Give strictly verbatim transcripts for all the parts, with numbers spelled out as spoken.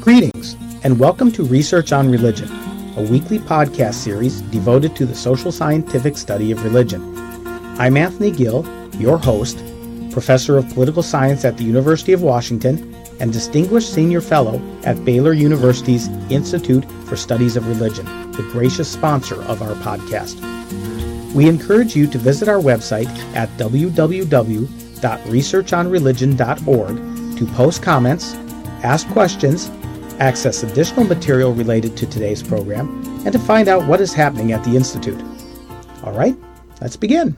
Greetings, and welcome to Research on Religion, a weekly podcast series devoted to the social scientific study of religion. I'm Anthony Gill, your host, Professor of Political Science at the University of Washington, and Distinguished Senior Fellow at Baylor University's Institute for Studies of Religion, the gracious sponsor of our podcast. We encourage you to visit our website at w w w dot research on religion dot org to post comments, ask questions, access additional material related to today's program, and to find out what is happening at the Institute. All right, let's begin.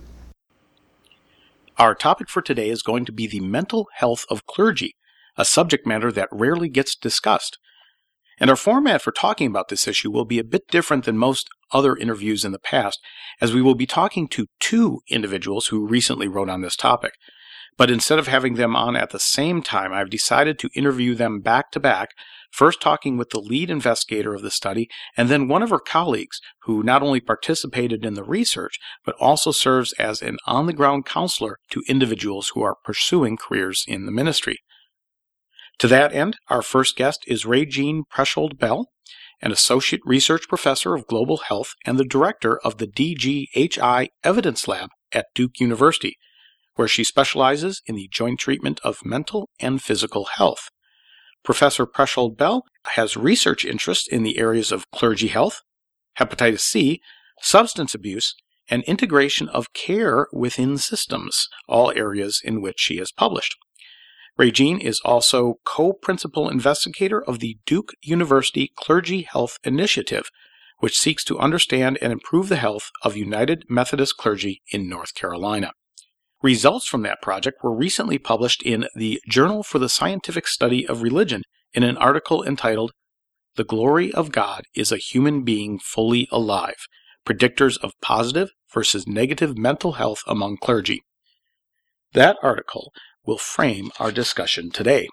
Our topic for today is going to be the mental health of clergy, a subject matter that rarely gets discussed. And our format for talking about this issue will be a bit different than most other interviews in the past, as we will be talking to two individuals who recently wrote on this topic. But instead of having them on at the same time, I've decided to interview them back to back, first talking with the lead investigator of the study, and then one of her colleagues who not only participated in the research, but also serves as an on-the-ground counselor to individuals who are pursuing careers in the ministry. To that end, our first guest is Regine Preschold Bell, an associate research professor of global health and the director of the D G H I Evidence Lab at Duke University, where she specializes in the joint treatment of mental and physical health. Professor Preschold Bell has research interests in the areas of clergy health, hepatitis C, substance abuse, and integration of care within systems, all areas in which she has published. Regine is also co-principal investigator of the Duke University Clergy Health Initiative, which seeks to understand and improve the health of United Methodist clergy in North Carolina. Results from that project were recently published in the Journal for the Scientific Study of Religion in an article entitled "The Glory of God is a Human Being Fully Alive: Predictors of Positive versus Negative Mental Health Among Clergy." That article will frame our discussion today.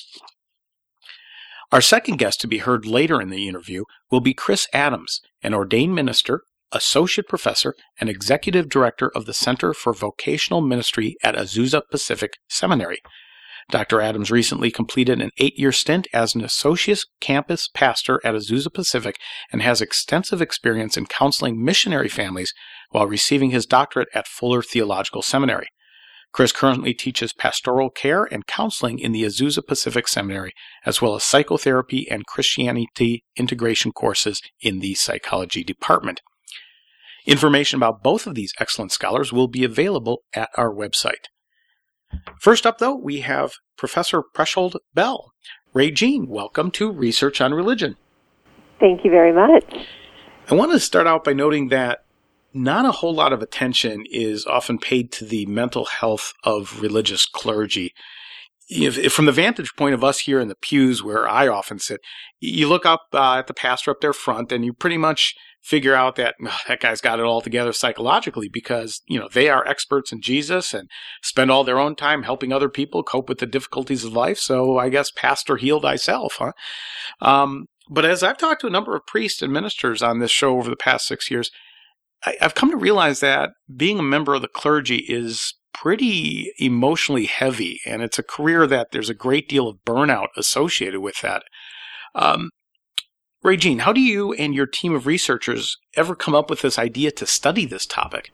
Our second guest to be heard later in the interview will be Chris Adams, an ordained minister, associate professor, and executive director of the Center for Vocational Ministry at Azusa Pacific Seminary. Doctor Adams recently completed an eight-year stint as an associate campus pastor at Azusa Pacific and has extensive experience in counseling missionary families while receiving his doctorate at Fuller Theological Seminary. Chris currently teaches pastoral care and counseling in the Azusa Pacific Seminary, as well as psychotherapy and Christianity integration courses in the psychology department. Information about both of these excellent scholars will be available at our website. First up, though, we have Professor Preschold Bell. Regine, welcome to Research on Religion. Thank you very much. I want to start out by noting that not a whole lot of attention is often paid to the mental health of religious clergy. If, if from the vantage point of us here in the pews where I often sit, you look up uh, at the pastor up there front and you pretty much figure out that oh, that guy's got it all together psychologically because, you know, they are experts in Jesus and spend all their own time helping other people cope with the difficulties of life. So I guess pastor heal thyself, huh? Um, but as I've talked to a number of priests and ministers on this show over the past six years, I, I've come to realize that being a member of the clergy is pretty emotionally heavy, and it's a career that there's a great deal of burnout associated with that. Um, Regine, how do you and your team of researchers ever come up with this idea to study this topic?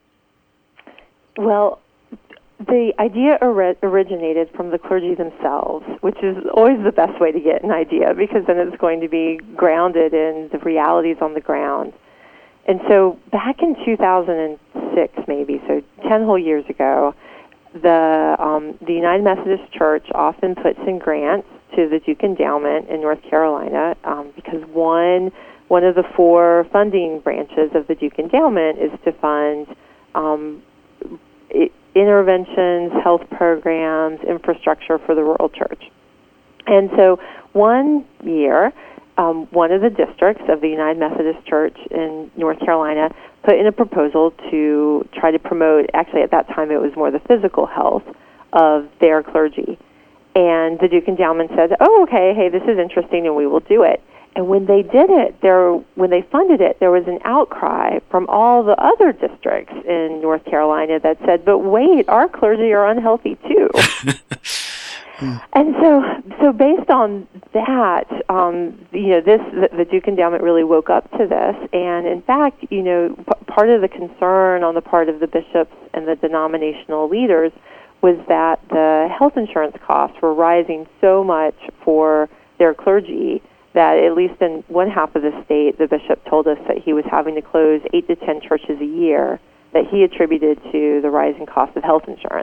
Well, the idea or- originated from the clergy themselves, which is always the best way to get an idea, because then it's going to be grounded in the realities on the ground. And so back in two thousand six, maybe, so ten whole years ago, the um, the United Methodist Church often puts in grants to the Duke Endowment in North Carolina um, because one one of the four funding branches of the Duke Endowment is to fund um, it, interventions, health programs, infrastructure for the rural church. And so one year, Um, one of the districts of the United Methodist Church in North Carolina put in a proposal to try to promote, actually at that time it was more the physical health of their clergy. And the Duke Endowment said, oh, okay, hey, this is interesting and we will do it. And when they did it, there, when they funded it, there was an outcry from all the other districts in North Carolina that said, but wait, our clergy are unhealthy too. Mm. And so, so based on that, um, you know, this the, the Duke Endowment really woke up to this, and in fact, you know, p- part of the concern on the part of the bishops and the denominational leaders was that the health insurance costs were rising so much for their clergy that at least in one half of the state, the bishop told us that he was having to close eight to ten churches a year that he attributed to the rising cost of health insurance.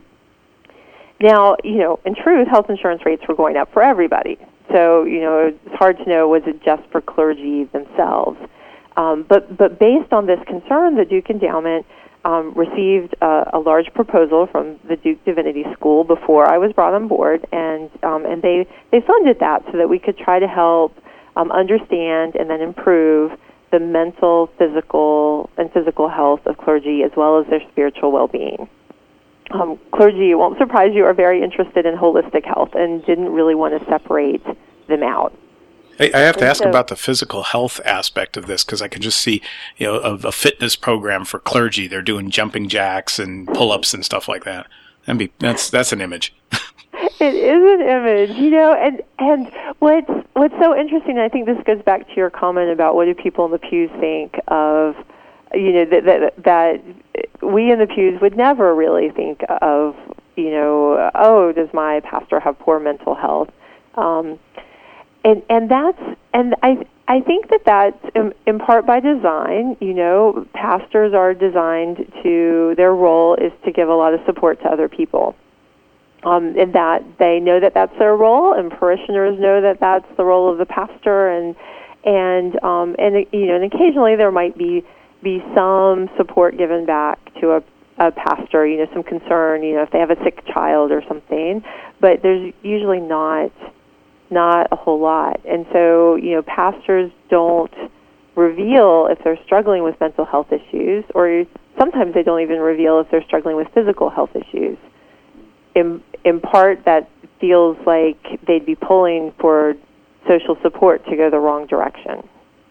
Now, you know, in truth, health insurance rates were going up for everybody. So, you know, it's hard to know, was it just for clergy themselves? Um, but, but based on this concern, the Duke Endowment um, received a, a large proposal from the Duke Divinity School before I was brought on board, and um, and they, they funded that so that we could try to help um, understand and then improve the mental, physical, and physical health of clergy as well as their spiritual well-being. Um, clergy, it won't surprise you, are very interested in holistic health and didn't really want to separate them out. I, I have to and ask so, about the physical health aspect of this, because I can just see, you know, a, a fitness program for clergy. They're doing jumping jacks and pull-ups and stuff like that. That'd be, that's that's an image. It is an image, you know, and and what's what's so interesting, and I think this goes back to your comment about what do people in the pews think of, you know, that that, that we in the pews would never really think of, you know, oh, does my pastor have poor mental health? Um, and and that's and I I think that that's in, in part by design. You know, pastors are designed to, their role is to give a lot of support to other people. Um, and that they know that that's their role, and parishioners know that that's the role of the pastor, and and um, and you know, and occasionally there might be be some support given back to a, a pastor, you know, some concern, you know, if they have a sick child or something, but there's usually not not a whole lot, and so you know, pastors don't reveal if they're struggling with mental health issues, or sometimes they don't even reveal if they're struggling with physical health issues. In, in part, that feels like they'd be pulling for social support to go the wrong direction.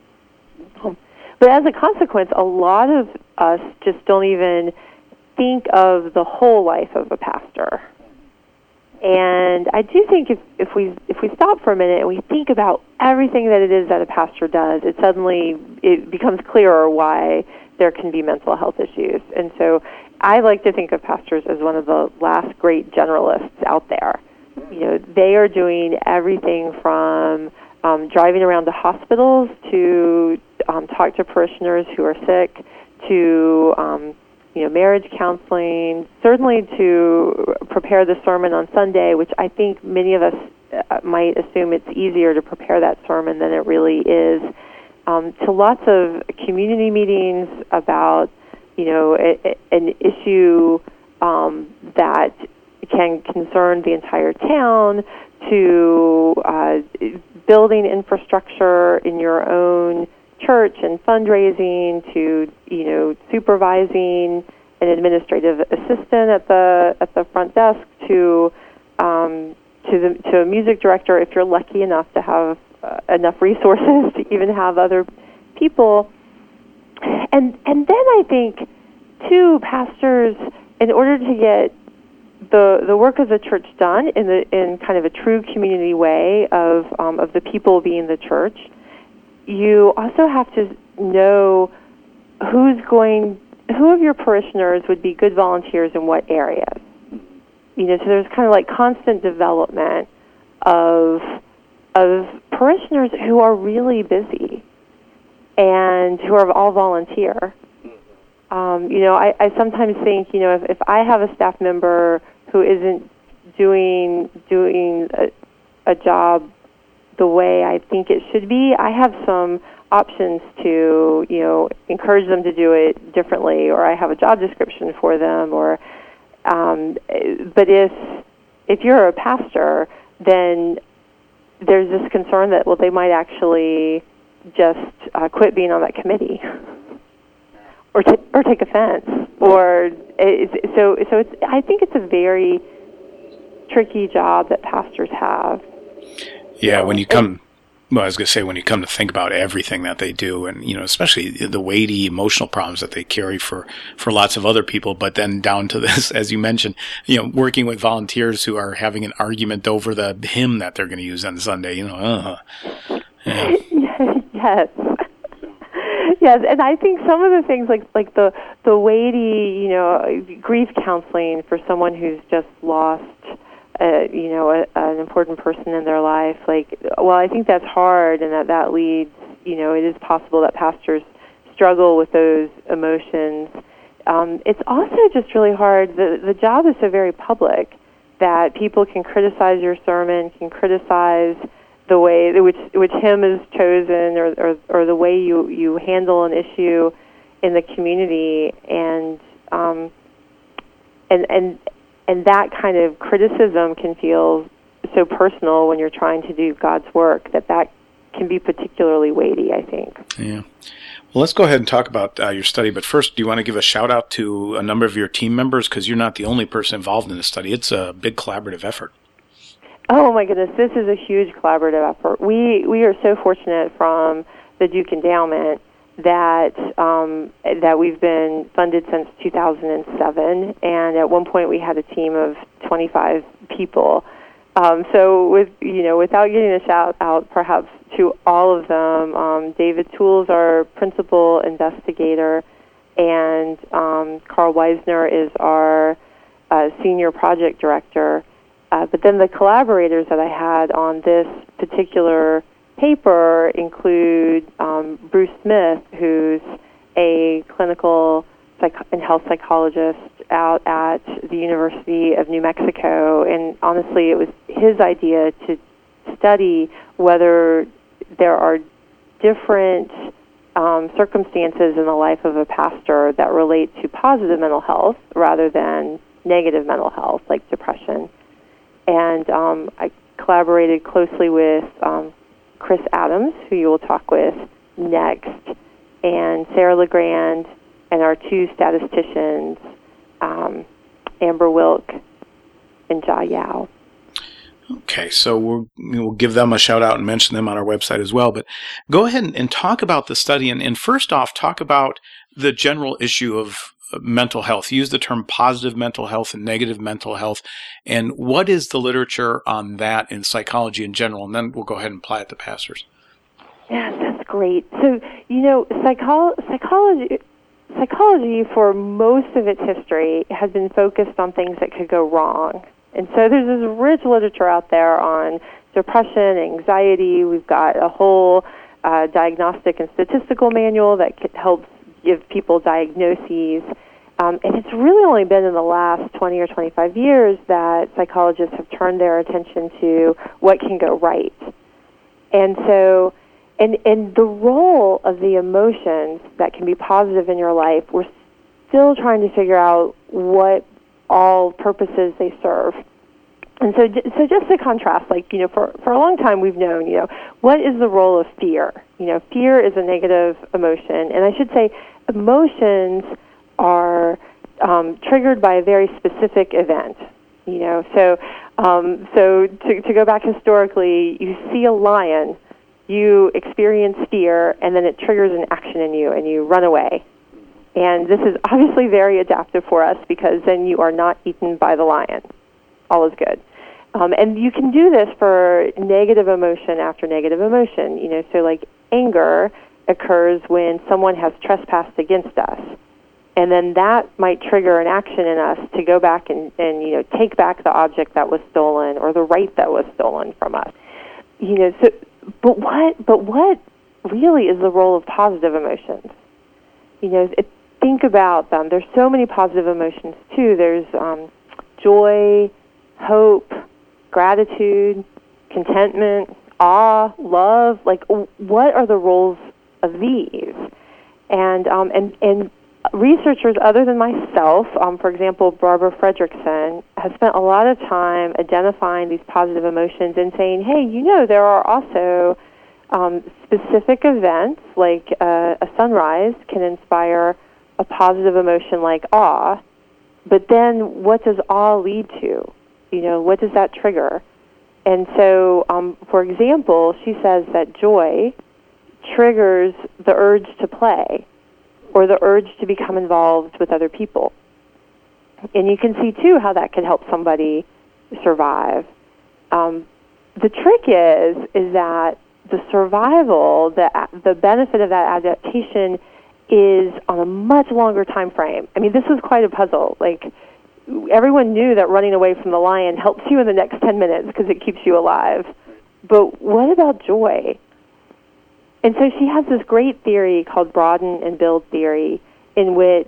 But as a consequence, a lot of us just don't even think of the whole life of a pastor. And I do think if, if we if we stop for a minute and we think about everything that it is that a pastor does, it suddenly it becomes clearer why there can be mental health issues. And so I like to think of pastors as one of the last great generalists out there. You know, they are doing everything from um, driving around to hospitals to um, talk to parishioners who are sick, to um, you know, marriage counseling, certainly to prepare the sermon on Sunday, which I think many of us uh, might assume it's easier to prepare that sermon than it really is, um, to lots of community meetings about, you know, a, a, an issue um, that can concern the entire town, to uh, building infrastructure in your own church and fundraising, to, you know, supervising an administrative assistant at the at the front desk, to um, to the to a music director if you're lucky enough to have uh, enough resources to even have other people. And and then I think, too, pastors, in order to get the the work of the church done in the in kind of a true community way of um, of the people being the church, you also have to know who's going, who of your parishioners would be good volunteers in what areas. You know, so there's kind of like constant development of of parishioners who are really busy and who are all volunteer. Um, you know, I, I sometimes think, you know, if, if I have a staff member who isn't doing doing a, a job the way I think it should be, I have some options to, you know, encourage them to do it differently, or I have a job description for them, or um, but if if you're a pastor, then there's this concern that, well, they might actually just uh, quit being on that committee, or t- or take offense, or it's, so so it's. I think it's a very tricky job that pastors have. Yeah, when you come Well, I was going to say, when you come to think about everything that they do, and, you know, especially the weighty emotional problems that they carry for, for lots of other people, but then down to this, as you mentioned, you know, working with volunteers who are having an argument over the hymn that they're going to use on Sunday, you know, uh, yeah. Yes. Yes, and I think some of the things like like the the weighty, you know, grief counseling for someone who's just lost, uh, you know, a, an important person in their life. Like, well, I think that's hard, and that that leads, you know, it is possible that pastors struggle with those emotions. Um, it's also just really hard. The the job is so very public that people can criticize your sermon, can criticize the way which which hymn is chosen, or, or or the way you you handle an issue in the community, and um, and and and that kind of criticism can feel so personal when you're trying to do God's work that that can be particularly weighty, I think. Yeah. Well, let's go ahead and talk about uh, your study. But first, do you want to give a shout out to a number of your team members, because you're not the only person involved in the study? It's a big collaborative effort. Oh my goodness, this is a huge collaborative effort. We we are so fortunate from the Duke Endowment that um, that we've been funded since two thousand seven, and at one point we had a team of twenty-five people. Um, so with you know, without getting a shout out perhaps to all of them, um, David Toole is our principal investigator, and um, Carl Weisner is our uh, senior project director. Uh, but then the collaborators that I had on this particular paper include um, Bruce Smith, who's a clinical psych- and health psychologist out at the University of New Mexico. And honestly, it was his idea to study whether there are different um, circumstances in the life of a pastor that relate to positive mental health rather than negative mental health, like depression. And um, I collaborated closely with um, Chris Adams, who you will talk with next, and Sarah LeGrand, and our two statisticians, um, Amber Wilk and Jia Yao. Okay, so we'll, we'll give them a shout out and mention them on our website as well. But go ahead and, and talk about the study. And, and first off, talk about the general issue of mental health. Use the term positive mental health and negative mental health. And what is the literature on that in psychology in general? And then we'll go ahead and apply it to pastors. Yes, that's great. So, you know, psycho- psychology, psychology for most of its history has been focused on things that could go wrong. And so there's this rich literature out there on depression, anxiety. We've got a whole uh, diagnostic and statistical manual that helps give people diagnoses. Um, and it's really only been in the last twenty or twenty-five years that psychologists have turned their attention to what can go right. And so, and, and the role of the emotions that can be positive in your life, we're still trying to figure out what all purposes they serve. And so, so just to contrast, like, you know, for, for a long time we've known, you know, what is the role of fear? You know, fear is a negative emotion. And I should say emotions are um, triggered by a very specific event. You know, so um, so to, to go back historically, you see a lion, you experience fear, and then it triggers an action in you, and you run away. And this is obviously very adaptive for us because then you are not eaten by the lion. All is good. Um, and you can do this for negative emotion after negative emotion. You know, so like anger occurs when someone has trespassed against us. And then that might trigger an action in us to go back and, and, you know, take back the object that was stolen or the right that was stolen from us. You know, so, but what, but what really is the role of positive emotions? You know, it, think about them. There's so many positive emotions, too. There's um, joy, hope, gratitude, contentment, awe, love. Like, what are the roles of these? And um, and and researchers other than myself, um, for example, Barbara Fredrickson, has spent a lot of time identifying these positive emotions and saying, hey, you know, there are also um, specific events, like uh, a sunrise can inspire a positive emotion like awe, but then what does awe lead to? You know, what does that trigger? And so, um, for example, she says that joy triggers the urge to play or the urge to become involved with other people. And you can see, too, how that could help somebody survive. Um, the trick is, is that the survival, the, the benefit of that adaptation is on a much longer time frame. I mean, this was quite a puzzle. Like, everyone knew that running away from the lion helps you in the next ten minutes because it keeps you alive. But what about joy? And so she has this great theory called broaden and build theory, in which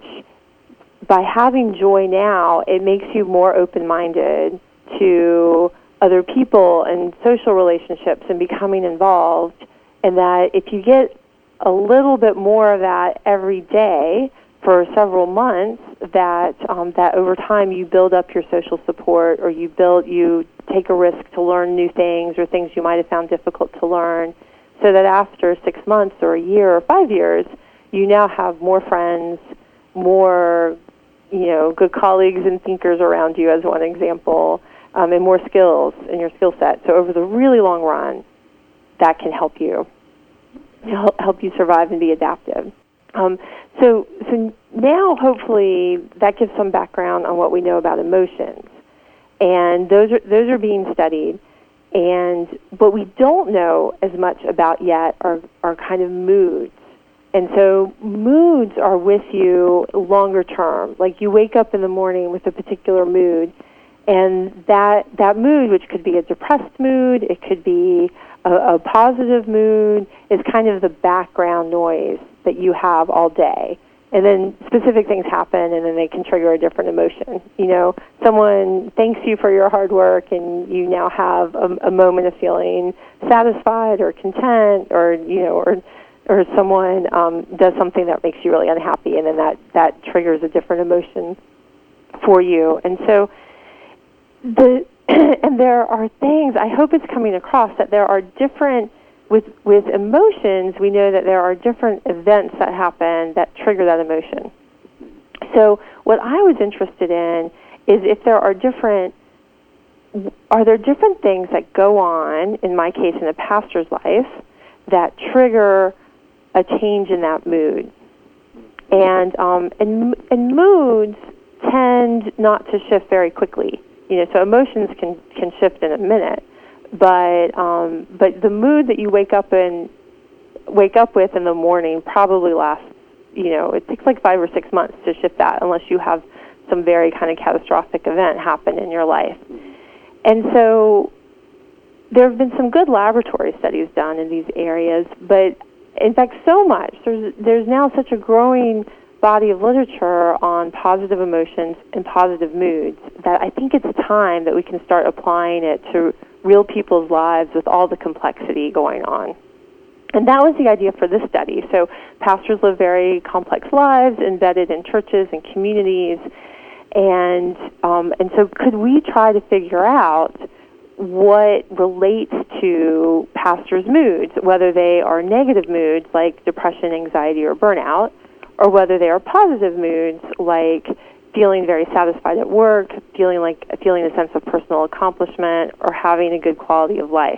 by having joy now, it makes you more open-minded to other people and social relationships and becoming involved, and that if you get a little bit more of that every day for several months, that um, that over time you build up your social support, or you build you take a risk to learn new things or things you might have found difficult to learn, so that after six months or a year or five years, you now have more friends, more you know good colleagues and thinkers around you, as one example, um, and more skills in your skill set. So over the really long run, that can help you help you survive and be adaptive. Um, so, so now, hopefully, that gives some background on what we know about emotions, and those are those are being studied. And what we don't know as much about yet are are kind of moods. And so moods are with you longer term. Like, you wake up in the morning with a particular mood, and that that mood, which could be a depressed mood, it could be a, a positive mood, is kind of the background noise that you have all day. And then specific things happen, and then they can trigger a different emotion. You know, someone thanks you for your hard work, and you now have a, a moment of feeling satisfied or content, or, you know, or or someone um, does something that makes you really unhappy, and then that, that triggers a different emotion for you. And so the and there are things, I hope it's coming across, that there are different, with with emotions, we know that there are different events that happen that trigger that emotion. So what I was interested in is if there are different, are there different things that go on, in my case, in a pastor's life, that trigger a change in that mood. And um, and and moods tend not to shift very quickly. You know, so emotions can, can shift in a minute, but um, but the mood that you wake up in wake up with in the morning probably lasts. You know, it takes like five or six months to shift that, unless you have some very kind of catastrophic event happen in your life. And so there have been some good laboratory studies done in these areas, but in fact, so much. There's there's now such a growing body of literature on positive emotions and positive moods that I think it's time that we can start applying it to real people's lives with all the complexity going on. And that was the idea for this study. So pastors live very complex lives embedded in churches and communities, and um, and so could we try to figure out what relates to pastors' moods, whether they are negative moods like depression, anxiety, or burnout, or whether they are positive moods like feeling very satisfied at work, feeling like feeling a sense of personal accomplishment, or having a good quality of life.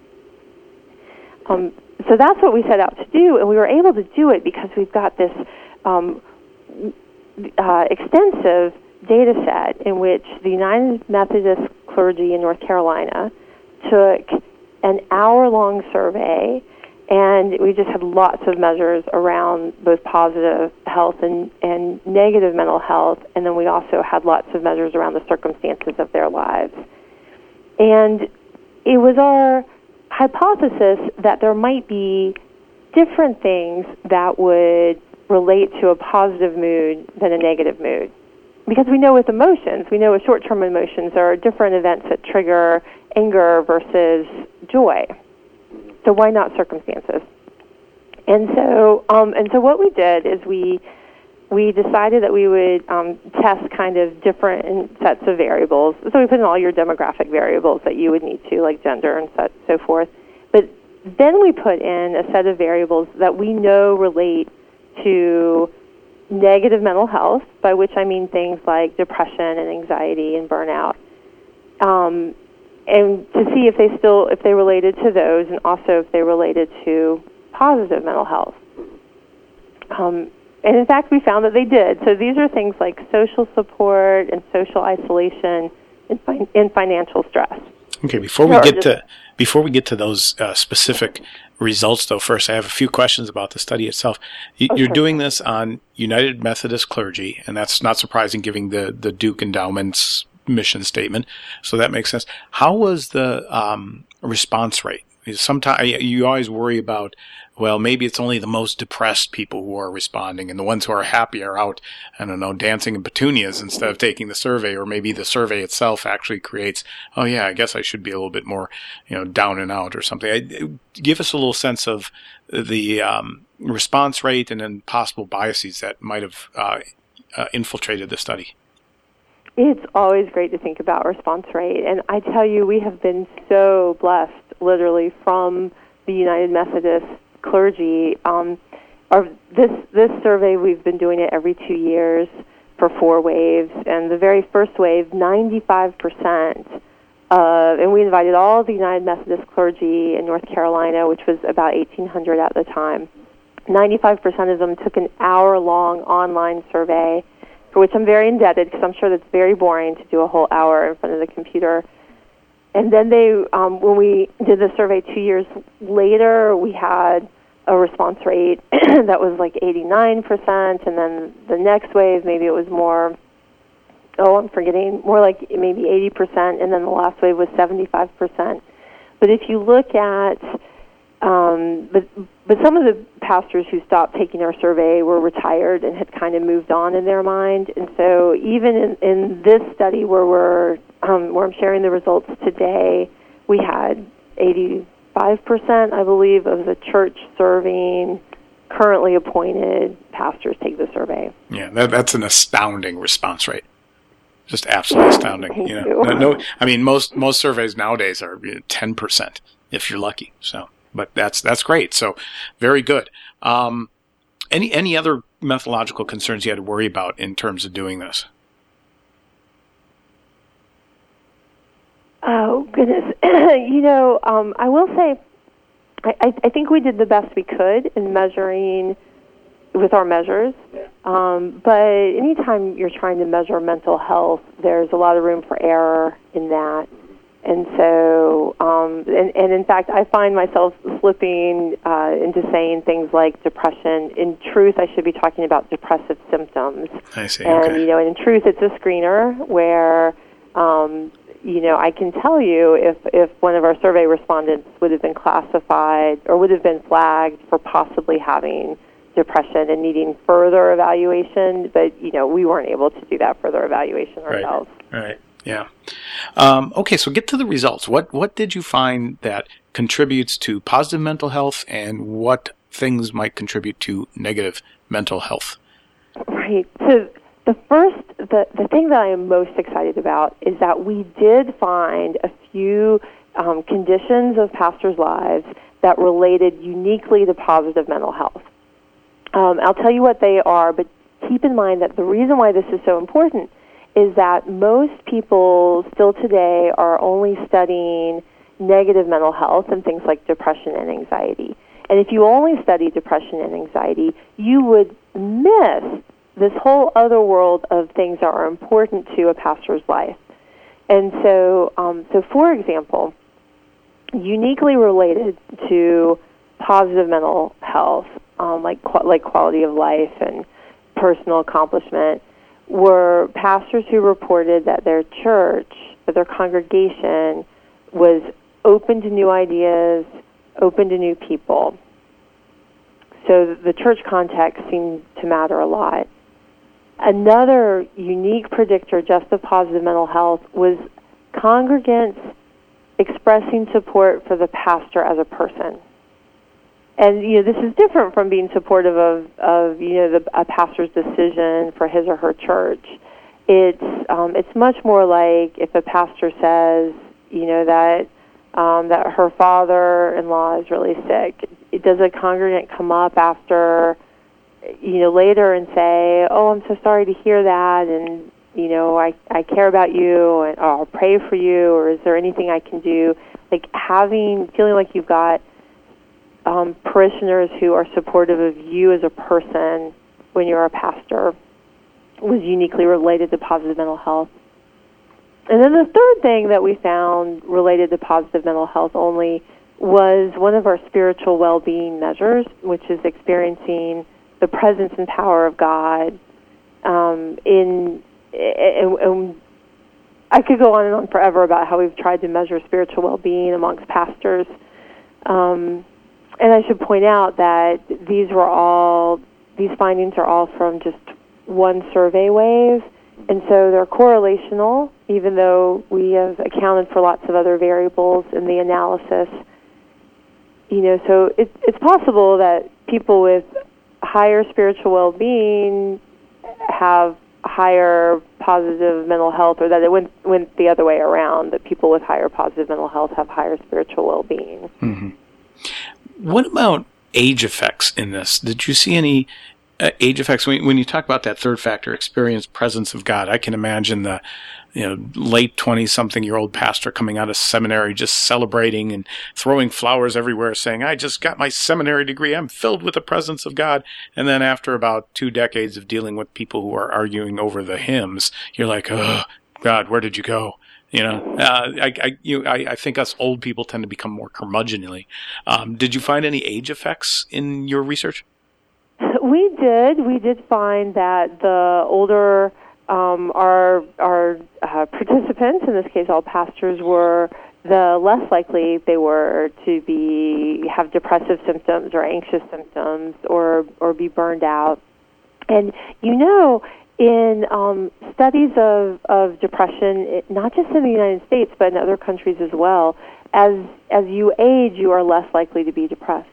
Um, so that's what we set out to do, and we were able to do it because we've got this um, uh, extensive data set in which the United Methodist clergy in North Carolina took an hour-long survey, and we just had lots of measures around both positive health and, and negative mental health, and then we also had lots of measures around the circumstances of their lives. And it was our hypothesis that there might be different things that would relate to a positive mood than a negative mood. Because we know with emotions, we know with short-term emotions, there are different events that trigger anger versus joy. So why not circumstances? And so, um, and so what we did is we we decided that we would um, test kind of different sets of variables. So we put in all your demographic variables that you would need to, like gender and so, so forth. But then we put in a set of variables that we know relate to negative mental health, by which I mean things like depression and anxiety and burnout. Um, and to see if they still, if they related to those, and also if they related to positive mental health. Um, and in fact, we found that they did. So these are things like social support and social isolation and, fin- and financial stress. Okay, before we get to before we get to those uh, specific results, though, first I have a few questions about the study itself. You, oh, you're sure. doing this on United Methodist clergy, and that's not surprising, given the the Duke Endowment's mission statement. So that makes sense. How was the um, response rate? Sometimes you always worry about, well, maybe it's only the most depressed people who are responding, and the ones who are happy are out, I don't know, dancing in petunias instead of taking the survey, or maybe the survey itself actually creates, oh yeah, I guess I should be a little bit more, you know, down and out or something. I, give us a little sense of the um, response rate and then possible biases that might have uh, uh, infiltrated the study. It's always great to think about response rate, and I tell you, we have been so blessed, literally, from the United Methodist clergy. Um, our, this this survey, we've been doing it every two years for four waves, and the very first wave, ninety-five percent of, and we invited all the United Methodist clergy in North Carolina, which was about eighteen hundred at the time. ninety-five percent of them took an hour-long online survey, for which I'm very indebted, because I'm sure that's very boring to do a whole hour in front of the computer. And then they, um, when we did the survey two years later, we had a response rate that was like eighty-nine percent, and then the next wave, maybe it was more, oh, I'm forgetting, more like maybe eighty percent, and then the last wave was seventy-five percent. But if you look at, um, but but some of the pastors who stopped taking our survey were retired and had kind of moved on in their mind, and so even in, in this study where we're um, where I'm sharing the results today, we had eighty-five percent, I believe, of the church serving currently appointed pastors take the survey. Yeah, that, that's an astounding response rate. Just absolutely astounding. Thank you know, you. no, no, I mean, most most surveys nowadays are you know, ten percent if you're lucky. So, but that's that's great. So, very good. Um, any any other methodological concerns you had to worry about in terms of doing this? Oh goodness, you know, um, I will say, I, I think we did the best we could in measuring with our measures. Um, but anytime you're trying to measure mental health, there's a lot of room for error in that. And so, um, and, and in fact, I find myself slipping uh, into saying things like depression. In truth, I should be talking about depressive symptoms. I see. And, Okay. you know, and in truth, it's a screener where, um, you know, I can tell you if, if one of our survey respondents would have been classified or would have been flagged for possibly having depression and needing further evaluation, but, you know, we weren't able to do that further evaluation ourselves. Right. Right. Yeah. Um, okay, so get to the results. What what did you find that contributes to positive mental health, and what things might contribute to negative mental health? Right. So the first, the, the thing that I am most excited about is that we did find a few um, conditions of pastors' lives that related uniquely to positive mental health. Um, I'll tell you what they are, but keep in mind that the reason why this is so important is that most people still today are only studying negative mental health and things like depression and anxiety. And if you only study depression and anxiety, you would miss this whole other world of things that are important to a pastor's life. And so, um, so for example, uniquely related to positive mental health, um, like like quality of life and personal accomplishment, were pastors who reported that their church, that their congregation was open to new ideas, open to new people. So the church context seemed to matter a lot. Another unique predictor just of positive mental health was congregants expressing support for the pastor as a person. And, you know, this is different from being supportive of, of you know, the, a pastor's decision for his or her church. It's um, it's much more like if a pastor says, you know, that um, that her father-in-law is really sick. It, does a congregant come up after, you know, later and say, oh, I'm so sorry to hear that, and you know, I, I care about you, and or I'll pray for you, or is there anything I can do? Like having, feeling like you've got um, parishioners who are supportive of you as a person when you're a pastor was uniquely related to positive mental health. And then the third thing that we found related to positive mental health only was one of our spiritual well-being measures, which is experiencing the presence and power of God. Um, in and, and I could go on and on forever about how we've tried to measure spiritual well-being amongst pastors. Um, and I should point out that these were all these findings are all from just one survey wave. And so they're correlational, even though we have accounted for lots of other variables in the analysis. You know, so it, it's possible that people with higher spiritual well-being have higher positive mental health, or that it went, went the other way around, that people with higher positive mental health have higher spiritual well-being. Mm-hmm. What about age effects in this? Did you see any Uh, age effects? When, when you talk about that third factor, experience, presence of God, I can imagine the, you know, late twenty-something-year-old pastor coming out of seminary just celebrating and throwing flowers everywhere, saying, "I just got my seminary degree. I'm filled with the presence of God." And then after about two decades of dealing with people who are arguing over the hymns, you're like, "Oh, God, where did you go?" You know, uh, I, I, you, I, I think us old people tend to become more curmudgeonly. Um, did you find any age effects in your research? We did. We did find that the older um, our our uh, participants, in this case all pastors, were, the less likely they were to be have depressive symptoms or anxious symptoms or or be burned out. And you know, in um, studies of of depression, it, not just in the United States but in other countries as well, as as you age, you are less likely to be depressed.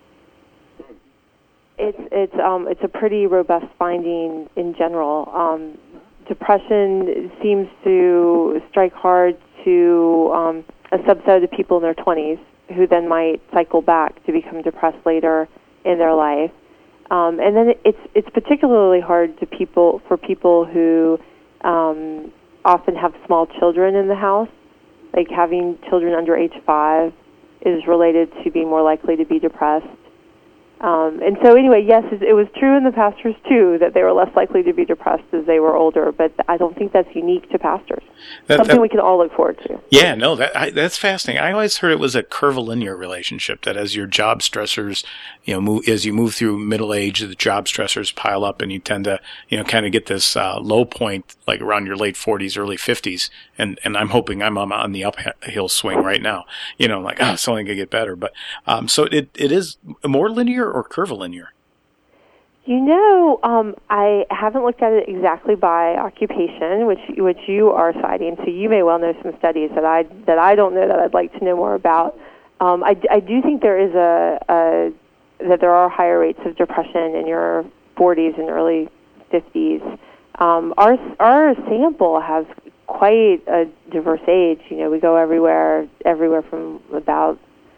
It's it's um it's a pretty robust finding in general. Um, depression seems to strike hard to um, a subset of people in their twenties, who then might cycle back to become depressed later in their life. Um, and then it's it's particularly hard to people for people who um, often have small children in the house. Like having children under age five is related to being more likely to be depressed. Um, and so anyway, yes, it was true in the pastors too, that they were less likely to be depressed as they were older, but I don't think that's unique to pastors. That, Something that, we can all look forward to. Yeah, no, that I, that's fascinating. I always heard it was a curvilinear relationship, that as your job stressors, you know, move, as you move through middle age, the job stressors pile up and you tend to, you know, kind of get this uh, low point like around your late forties, early fifties. And, and I'm hoping I'm on, on the uphill swing right now. You know, like, oh, it's only going to get better. But um, so it it is more linear or curvilinear? You know, um, I haven't looked at it exactly by occupation, which which you are citing. So you may well know some studies that I that I don't know that I'd like to know more about. Um, I, I do think there is a, a that there are higher rates of depression in your forties and early fifties. Um, our our sample has quite a diverse age. You know, we go everywhere everywhere from about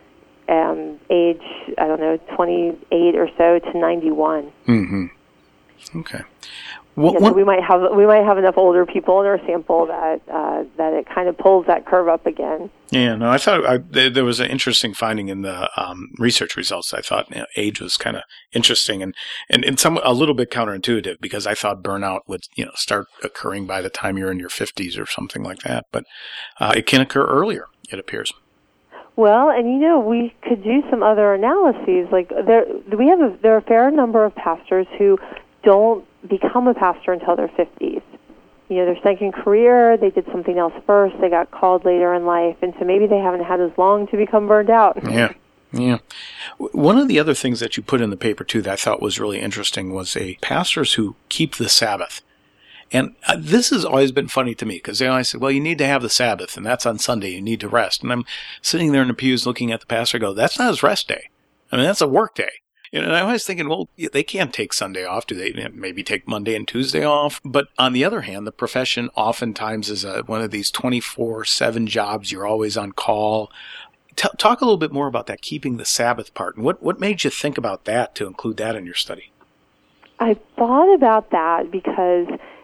Um, age, I don't know, twenty-eight or so to ninety-one. Mm-hmm. Okay. Well, yeah, so we might have we might have enough older people in our sample that uh, that it kind of pulls that curve up again. Yeah, no, I thought I, there was an interesting finding in the um, research results. I thought, you know, age was kind of interesting and, and, and some a little bit counterintuitive, because I thought burnout would, you know, start occurring by the time you're in your fifties or something like that. But uh, it can occur earlier, it appears. Well, and you know, we could do some other analyses. Like there, we have a, there are a fair number of pastors who don't become a pastor until their fifties. You know, their second career, they did something else first, they got called later in life, and so maybe they haven't had as long to become burned out. Yeah, yeah. One of the other things that you put in the paper, too, that I thought was really interesting was a pastors who keep the Sabbath. And uh, this has always been funny to me, because they always say, well, you need to have the Sabbath, and that's on Sunday. You need to rest. And I'm sitting there in the pews looking at the pastor go, that's not his rest day. I mean, that's a work day. And I'm always thinking, well, they can't take Sunday off. Do they maybe take Monday and Tuesday off? But on the other hand, the profession oftentimes is a, one of these twenty-four seven jobs. You're always on call. T- talk a little bit more about that, keeping the Sabbath part. And what, what made you think about that to include that in your study? I thought about that because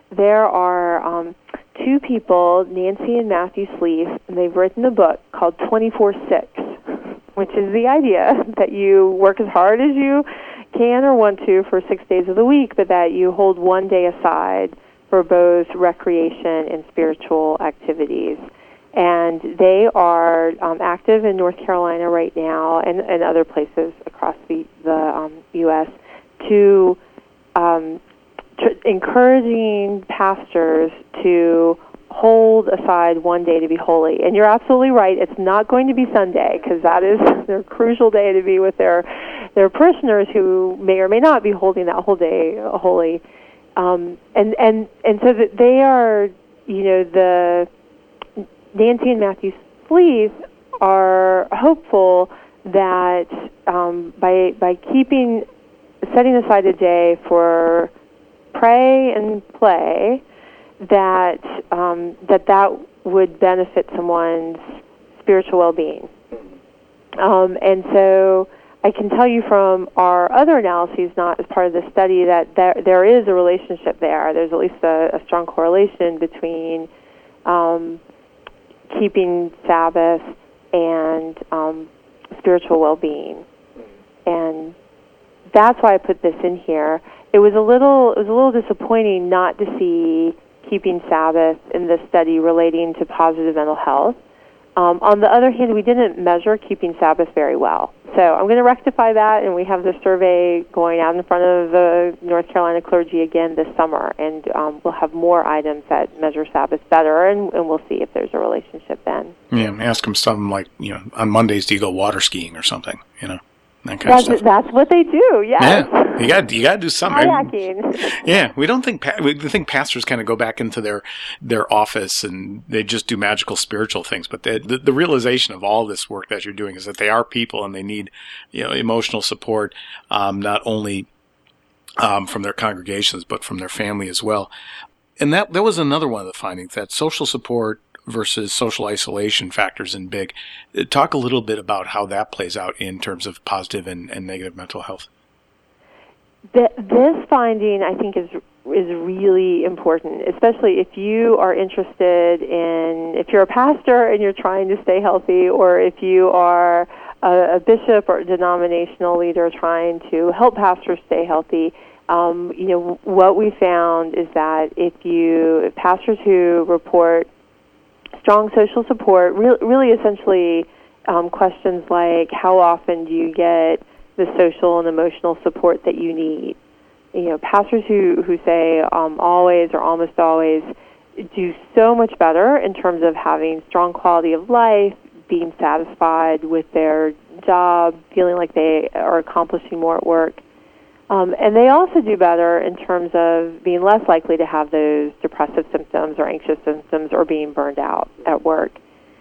there are um, two people, Nancy and Matthew Sleeth, and they've written a book called twenty-four six, which is the idea that you work as hard as you can or want to for six days of the week, but that you hold one day aside for both recreation and spiritual activities. And they are um, active in North Carolina right now and, and other places across the, the um, U S to um, tr- encouraging pastors to hold aside one day to be holy. And you're absolutely right, it's not going to be Sunday, because that is their crucial day to be with their their parishioners who may or may not be holding that whole day holy. Um, and, and, and so that they are, you know, the Nancy and Matthew Sleeth are hopeful that um, by by keeping setting aside a day for pray and play, that um, that that would benefit someone's spiritual well-being. Um, and so I can tell you from our other analyses, not as part of the study, that there there is a relationship there. There's at least a, a strong correlation between um, keeping Sabbath and um, spiritual well-being, and that's why I put this in here. It was a little it was a little disappointing not to see keeping Sabbath in this study relating to positive mental health. Um, on the other hand, we didn't measure keeping Sabbath very well. So I'm going to rectify that, and we have the survey going out in front of the North Carolina clergy again this summer, and um, we'll have more items that measure Sabbath better, and, and we'll see if there's a relationship then. Yeah, ask them something like, you know, on Mondays do you go water skiing or something, you know? That kind That's, of stuff. that's what they do, yes. Yeah, you got you got to do something. Kayaking. Yeah, we don't think we think pastors kind of go back into their their office and they just do magical spiritual things. But the, the the realization of all this work that you're doing is that they are people and they need, you know, emotional support, um, not only um, from their congregations but from their family as well. And that that was another one of the findings, that social support versus social isolation factors in big. Talk a little bit about how that plays out in terms of positive and, and negative mental health. The, this finding, I think, is is really important, especially if you are interested in, if you're a pastor and you're trying to stay healthy, or if you are a, a bishop or a denominational leader trying to help pastors stay healthy. Um, you know, what we found is that if you, if pastors who report strong social support, re- really essentially um, questions like, how often do you get the social and emotional support that you need? You know, pastors who, who say um, always or almost always do so much better in terms of having strong quality of life, being satisfied with their job, feeling like they are accomplishing more at work. Um, and they also do better in terms of being less likely to have those depressive symptoms or anxious symptoms or being burned out at work.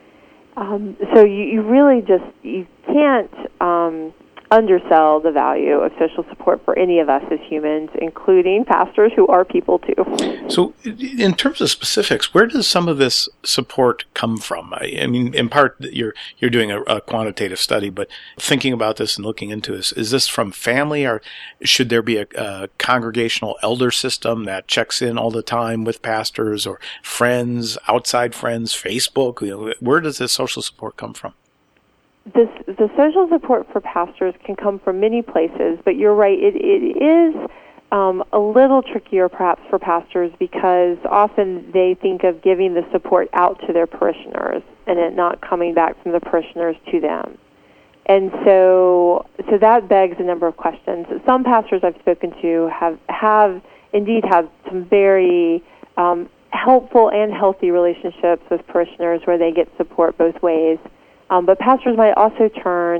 Um, so you, you really just, you can't um, undersell the value of social support for any of us as humans, including pastors who are people too. So in terms of specifics, where does some of this support come from? I, I mean, in part, you're you're doing a, a quantitative study, but thinking about this and looking into this, is this from family, or should there be a, a congregational elder system that checks in all the time with pastors, or friends, outside friends, Facebook? You know, where does this social support come from? This, the social support for pastors can come from many places, but you're right, it, it is um, a little trickier perhaps for pastors, because often they think of giving the support out to their parishioners and it not coming back from the parishioners to them. And so so that begs a number of questions. Some pastors I've spoken to have, have indeed have some very um, helpful and healthy relationships with parishioners where they get support both ways. Um, but pastors might also turn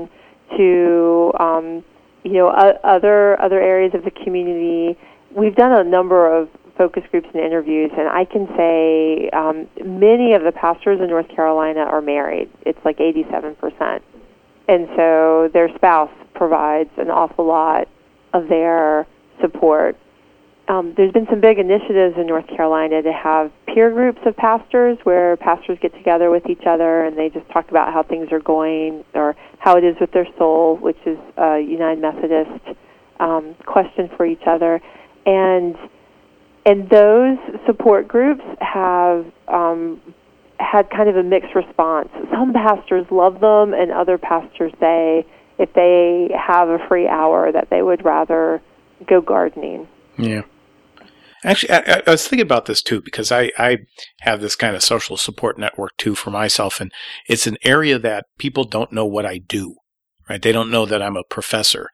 to, um, you know, uh, other other areas of the community. We've done a number of focus groups and interviews, and I can say um, many of the pastors in North Carolina are married. It's like eighty-seven percent. And so their spouse provides an awful lot of their support. Um, there's been some big initiatives in North Carolina to have peer groups of pastors where pastors get together with each other and they just talk about how things are going or how it is with their soul, which is a United Methodist um, question for each other. And and those support groups have um, had kind of a mixed response. Some pastors love them, and other pastors say if they have a free hour that they would rather go gardening. Yeah. Actually, I, I was thinking about this too, because I, I have this kind of social support network too for myself, and it's an area that people don't know what I do, right? They don't know that I'm a professor.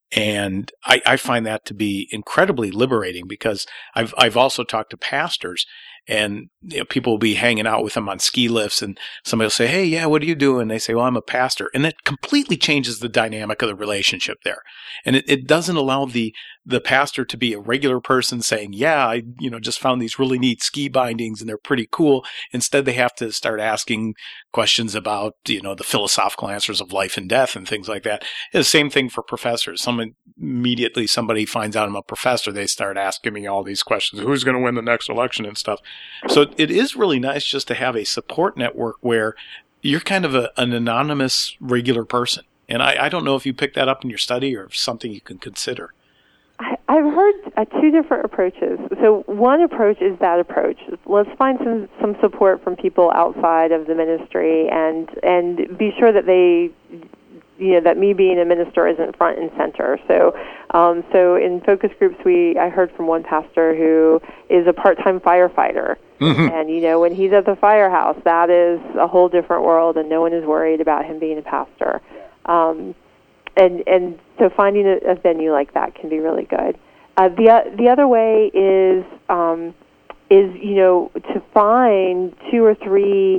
And I, I find that to be incredibly liberating, because I've I've also talked to pastors, and you know, people will be hanging out with them on ski lifts, and somebody will say, "Hey, yeah, what do you do?" And they say, "Well, I'm a pastor," and that completely changes the dynamic of the relationship there, and it, it doesn't allow the the pastor to be a regular person saying, "Yeah, I you know just found these really neat ski bindings and they're pretty cool." Instead, they have to start asking questions about you know the philosophical answers of life and death and things like that. It's the same thing for professors. Some immediately somebody finds out I'm a professor, they start asking me all these questions: who's going to win the next election and stuff. So it is really nice just to have a support network where you're kind of a, an anonymous regular person. And I, I don't know if you picked that up in your study or something you can consider. I, I've heard uh, two different approaches. So one approach is that approach. Let's find some, some support from people outside of the ministry, and and be sure that they, you know, that me being a minister isn't front and center. So, um, so in focus groups, we I heard from one pastor who is a part-time firefighter, mm-hmm. and you know, when he's at the firehouse, that is a whole different world, and no one is worried about him being a pastor. Um, and and so finding a, a venue like that can be really good. Uh, the the other way is um, is you know to find two or three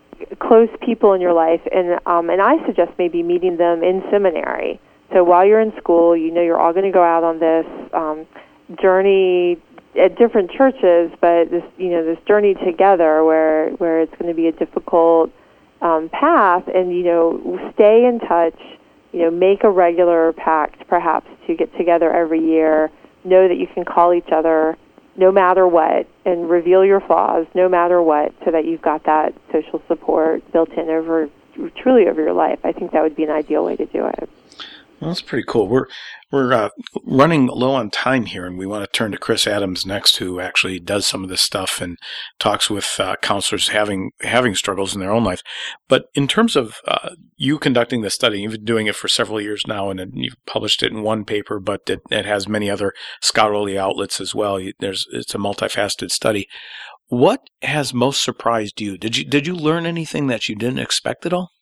close people in your life, and um, and I suggest maybe meeting them in seminary. So while you're in school, you know you're all going to go out on this um, journey at different churches, but this you know this journey together where where it's going to be a difficult um, path, and you know stay in touch. You know, make a regular pact, perhaps, to get together every year. Know that you can call each other no matter what, and reveal your flaws no matter what, so that you've got that social support built in over truly over your life. I think that would be an ideal way to do it. Well, that's pretty cool. We're we're uh, running low on time here, and we want to turn to Chris Adams next, who actually does some of this stuff and talks with uh, counselors having having struggles in their own life. But in terms of uh, you conducting this study, you've been doing it for several years now, and you've published it in one paper, but it, it has many other scholarly outlets as well. There's it's a multifaceted study. What has most surprised you? Did you did you learn anything that you didn't expect at all?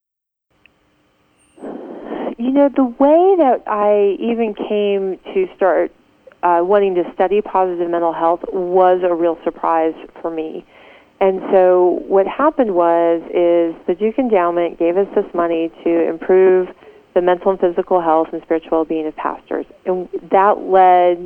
You know, the way that I even came to start uh, wanting to study positive mental health was a real surprise for me. And so what happened was is the Duke Endowment gave us this money to improve the mental and physical health and spiritual well-being of pastors. And that led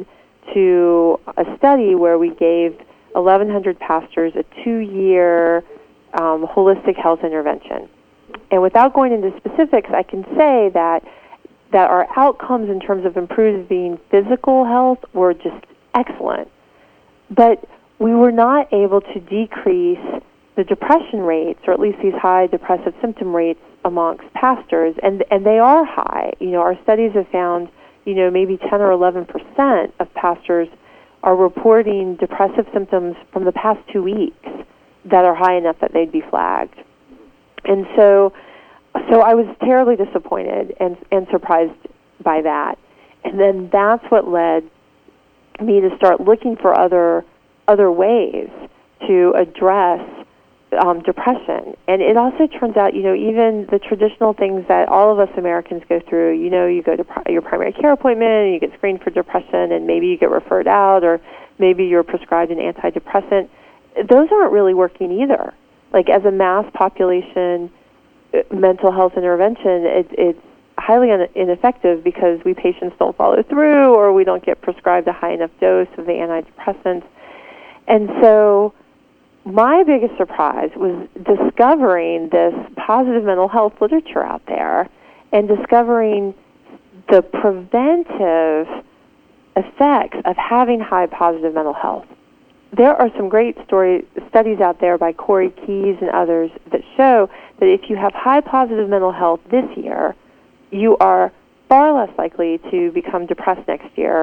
to a study where we gave eleven hundred pastors a two-year um, holistic health intervention. And without going into specifics, I can say that that our outcomes in terms of improving physical health were just excellent. But we were not able to decrease the depression rates, or at least these high depressive symptom rates amongst pastors, and and they are high. You know, our studies have found, you know, maybe ten or eleven percent of pastors are reporting depressive symptoms from the past two weeks that are high enough that they'd be flagged. And so, so I was terribly disappointed and and surprised by that. And then that's what led me to start looking for other other ways to address um, depression. And it also turns out, you know, even the traditional things that all of us Americans go through, you know, you go to pri- your primary care appointment and you get screened for depression, and maybe you get referred out, or maybe you're prescribed an antidepressant. Those aren't really working either. Like, as a mass population mental health intervention, it, it's highly un- ineffective because we patients don't follow through, or we don't get prescribed a high enough dose of the antidepressants. And so my biggest surprise was discovering this positive mental health literature out there, and discovering the preventive effects of having high positive mental health. There are some great story studies out there by Corey Keyes and others that show that if you have high positive mental health this year, you are far less likely to become depressed next year, or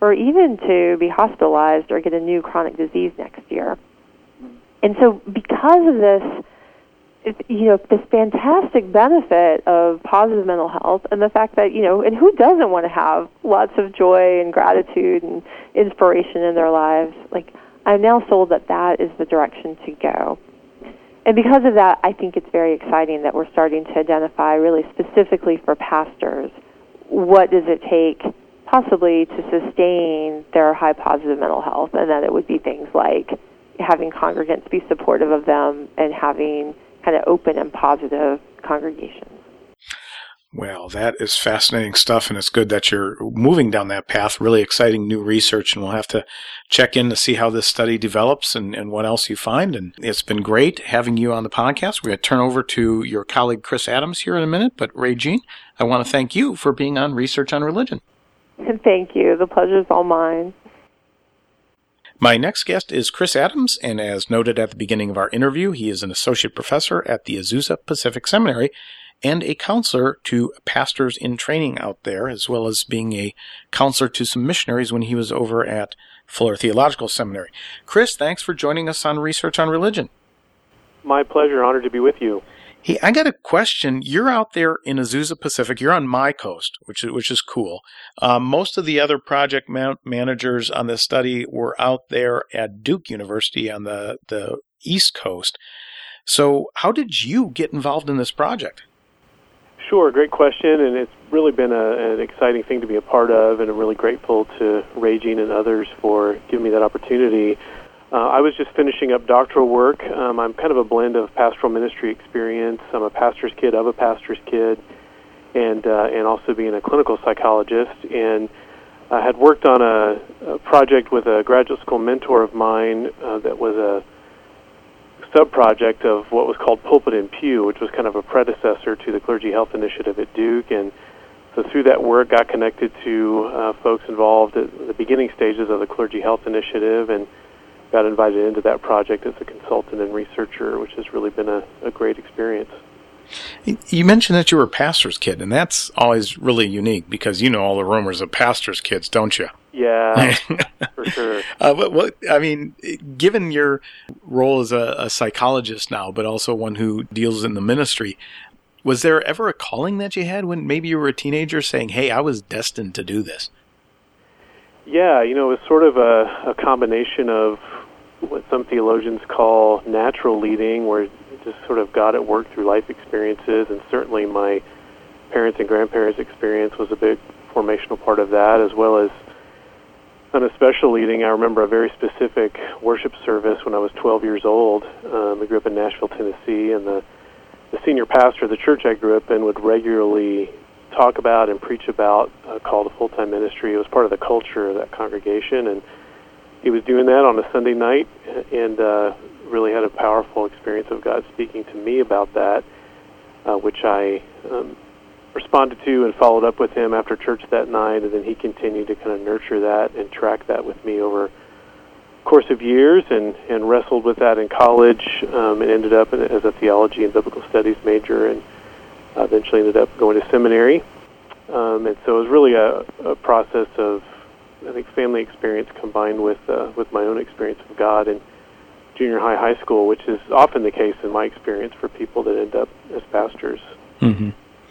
or even to be hospitalized or get a new chronic disease next year. And so because of this, you know, this fantastic benefit of positive mental health and the fact that, you know, and who doesn't want to have lots of joy and gratitude and inspiration in their lives? Like, I'm now sold that that is the direction to go. And because of that, I think it's very exciting that we're starting to identify really specifically for pastors, what does it take possibly to sustain their high positive mental health, and that it would be things like having congregants be supportive of them and having kind of open and positive congregations. Well, that is fascinating stuff, and it's good that you're moving down that path. Really exciting new research, and we'll have to check in to see how this study develops and, and what else you find. And it's been great having you on the podcast. We're going to turn over to your colleague Chris Adams here in a minute, but Ray-Jean, I want to thank you for being on Research on Religion. Thank you. The pleasure's all mine. My next guest is Chris Adams, and as noted at the beginning of our interview, he is an associate professor at the Azusa Pacific Seminary and a counselor to pastors in training out there, as well as being a counselor to some missionaries when he was over at Fuller Theological Seminary. Chris, thanks for joining us on Research on Religion. My pleasure. Honored to be with you. Hey, I got a question. You're out there in Azusa Pacific. You're on my coast, which is, which is cool. Um, most of the other project man- managers on this study were out there at Duke University on the, the East Coast. So how did you get involved in this project? Sure, great question, and it's really been a, an exciting thing to be a part of, and I'm really grateful to Ray-Jean and others for giving me that opportunity. Uh, I was just finishing up doctoral work. Um, I'm kind of a blend of pastoral ministry experience. I'm a pastor's kid of a pastor's kid, and uh, and also being a clinical psychologist. And I had worked on a, a project with a graduate school mentor of mine uh, that was a sub-project of what was called Pulpit and Pew, which was kind of a predecessor to the Clergy Health Initiative at Duke. And so through that work, got connected to uh, folks involved at the beginning stages of the Clergy Health Initiative, and got invited into that project as a consultant and researcher, which has really been a, a great experience. You mentioned that you were a pastor's kid, and that's always really unique because you know all the rumors of pastor's kids, don't you? Yeah, for sure. Uh, but what I mean, given your role as a, a psychologist now, but also one who deals in the ministry, was there ever a calling that you had when maybe you were a teenager saying, hey, I was destined to do this? Yeah, you know, it was sort of a, a combination of what some theologians call natural leading, where just sort of God at work through life experiences, and certainly my parents' and grandparents' experience was a big formational part of that, as well as on a special leading. I remember a very specific worship service when I was twelve years old. Um, I grew up in Nashville, Tennessee, and the, the senior pastor of the church I grew up in would regularly talk about and preach about a call to full-time ministry. It was part of the culture of that congregation, and he was doing that on a Sunday night, and uh, really had a powerful experience of God speaking to me about that, uh, which I um, responded to and followed up with him after church that night, and then he continued to kind of nurture that and track that with me over a course of years, and, and wrestled with that in college, um, and ended up in, as a theology and biblical studies major, and uh, eventually ended up going to seminary. Um, and so it was really a, a process of, I think, family experience combined with uh, with my own experience of God in junior high, high school, which is often the case in my experience for people that end up as pastors. Mm-hmm.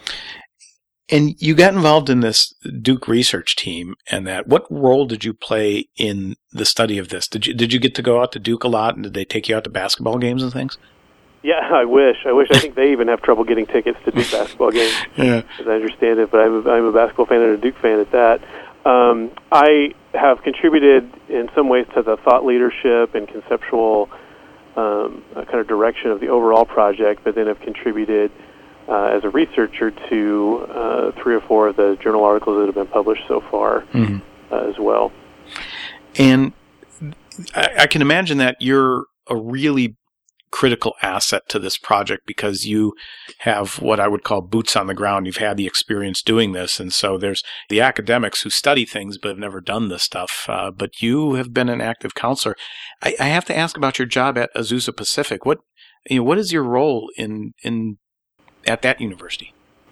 And you got involved in this Duke research team, and that. What role did you play in the study of this? Did you did you get to go out to Duke a lot, and did they take you out to basketball games and things? Yeah, I wish. I wish. I think they even have trouble getting tickets to Duke basketball games, yeah. as I understand it. But I'm a, I'm a basketball fan and a Duke fan at that. Um, I have contributed in some ways to the thought leadership and conceptual um, kind of direction of the overall project, but then have contributed uh, as a researcher to uh, three or four of the journal articles that have been published so far, mm-hmm. uh, as well. And I, I can imagine that you're a really critical asset to this project because you have what I would call boots on the ground. You've had the experience doing this, and so there's the academics who study things but have never done this stuff. Uh, but you have been an active counselor. I, I have to ask about your job at Azusa Pacific. What you know, what is your role in in at that university?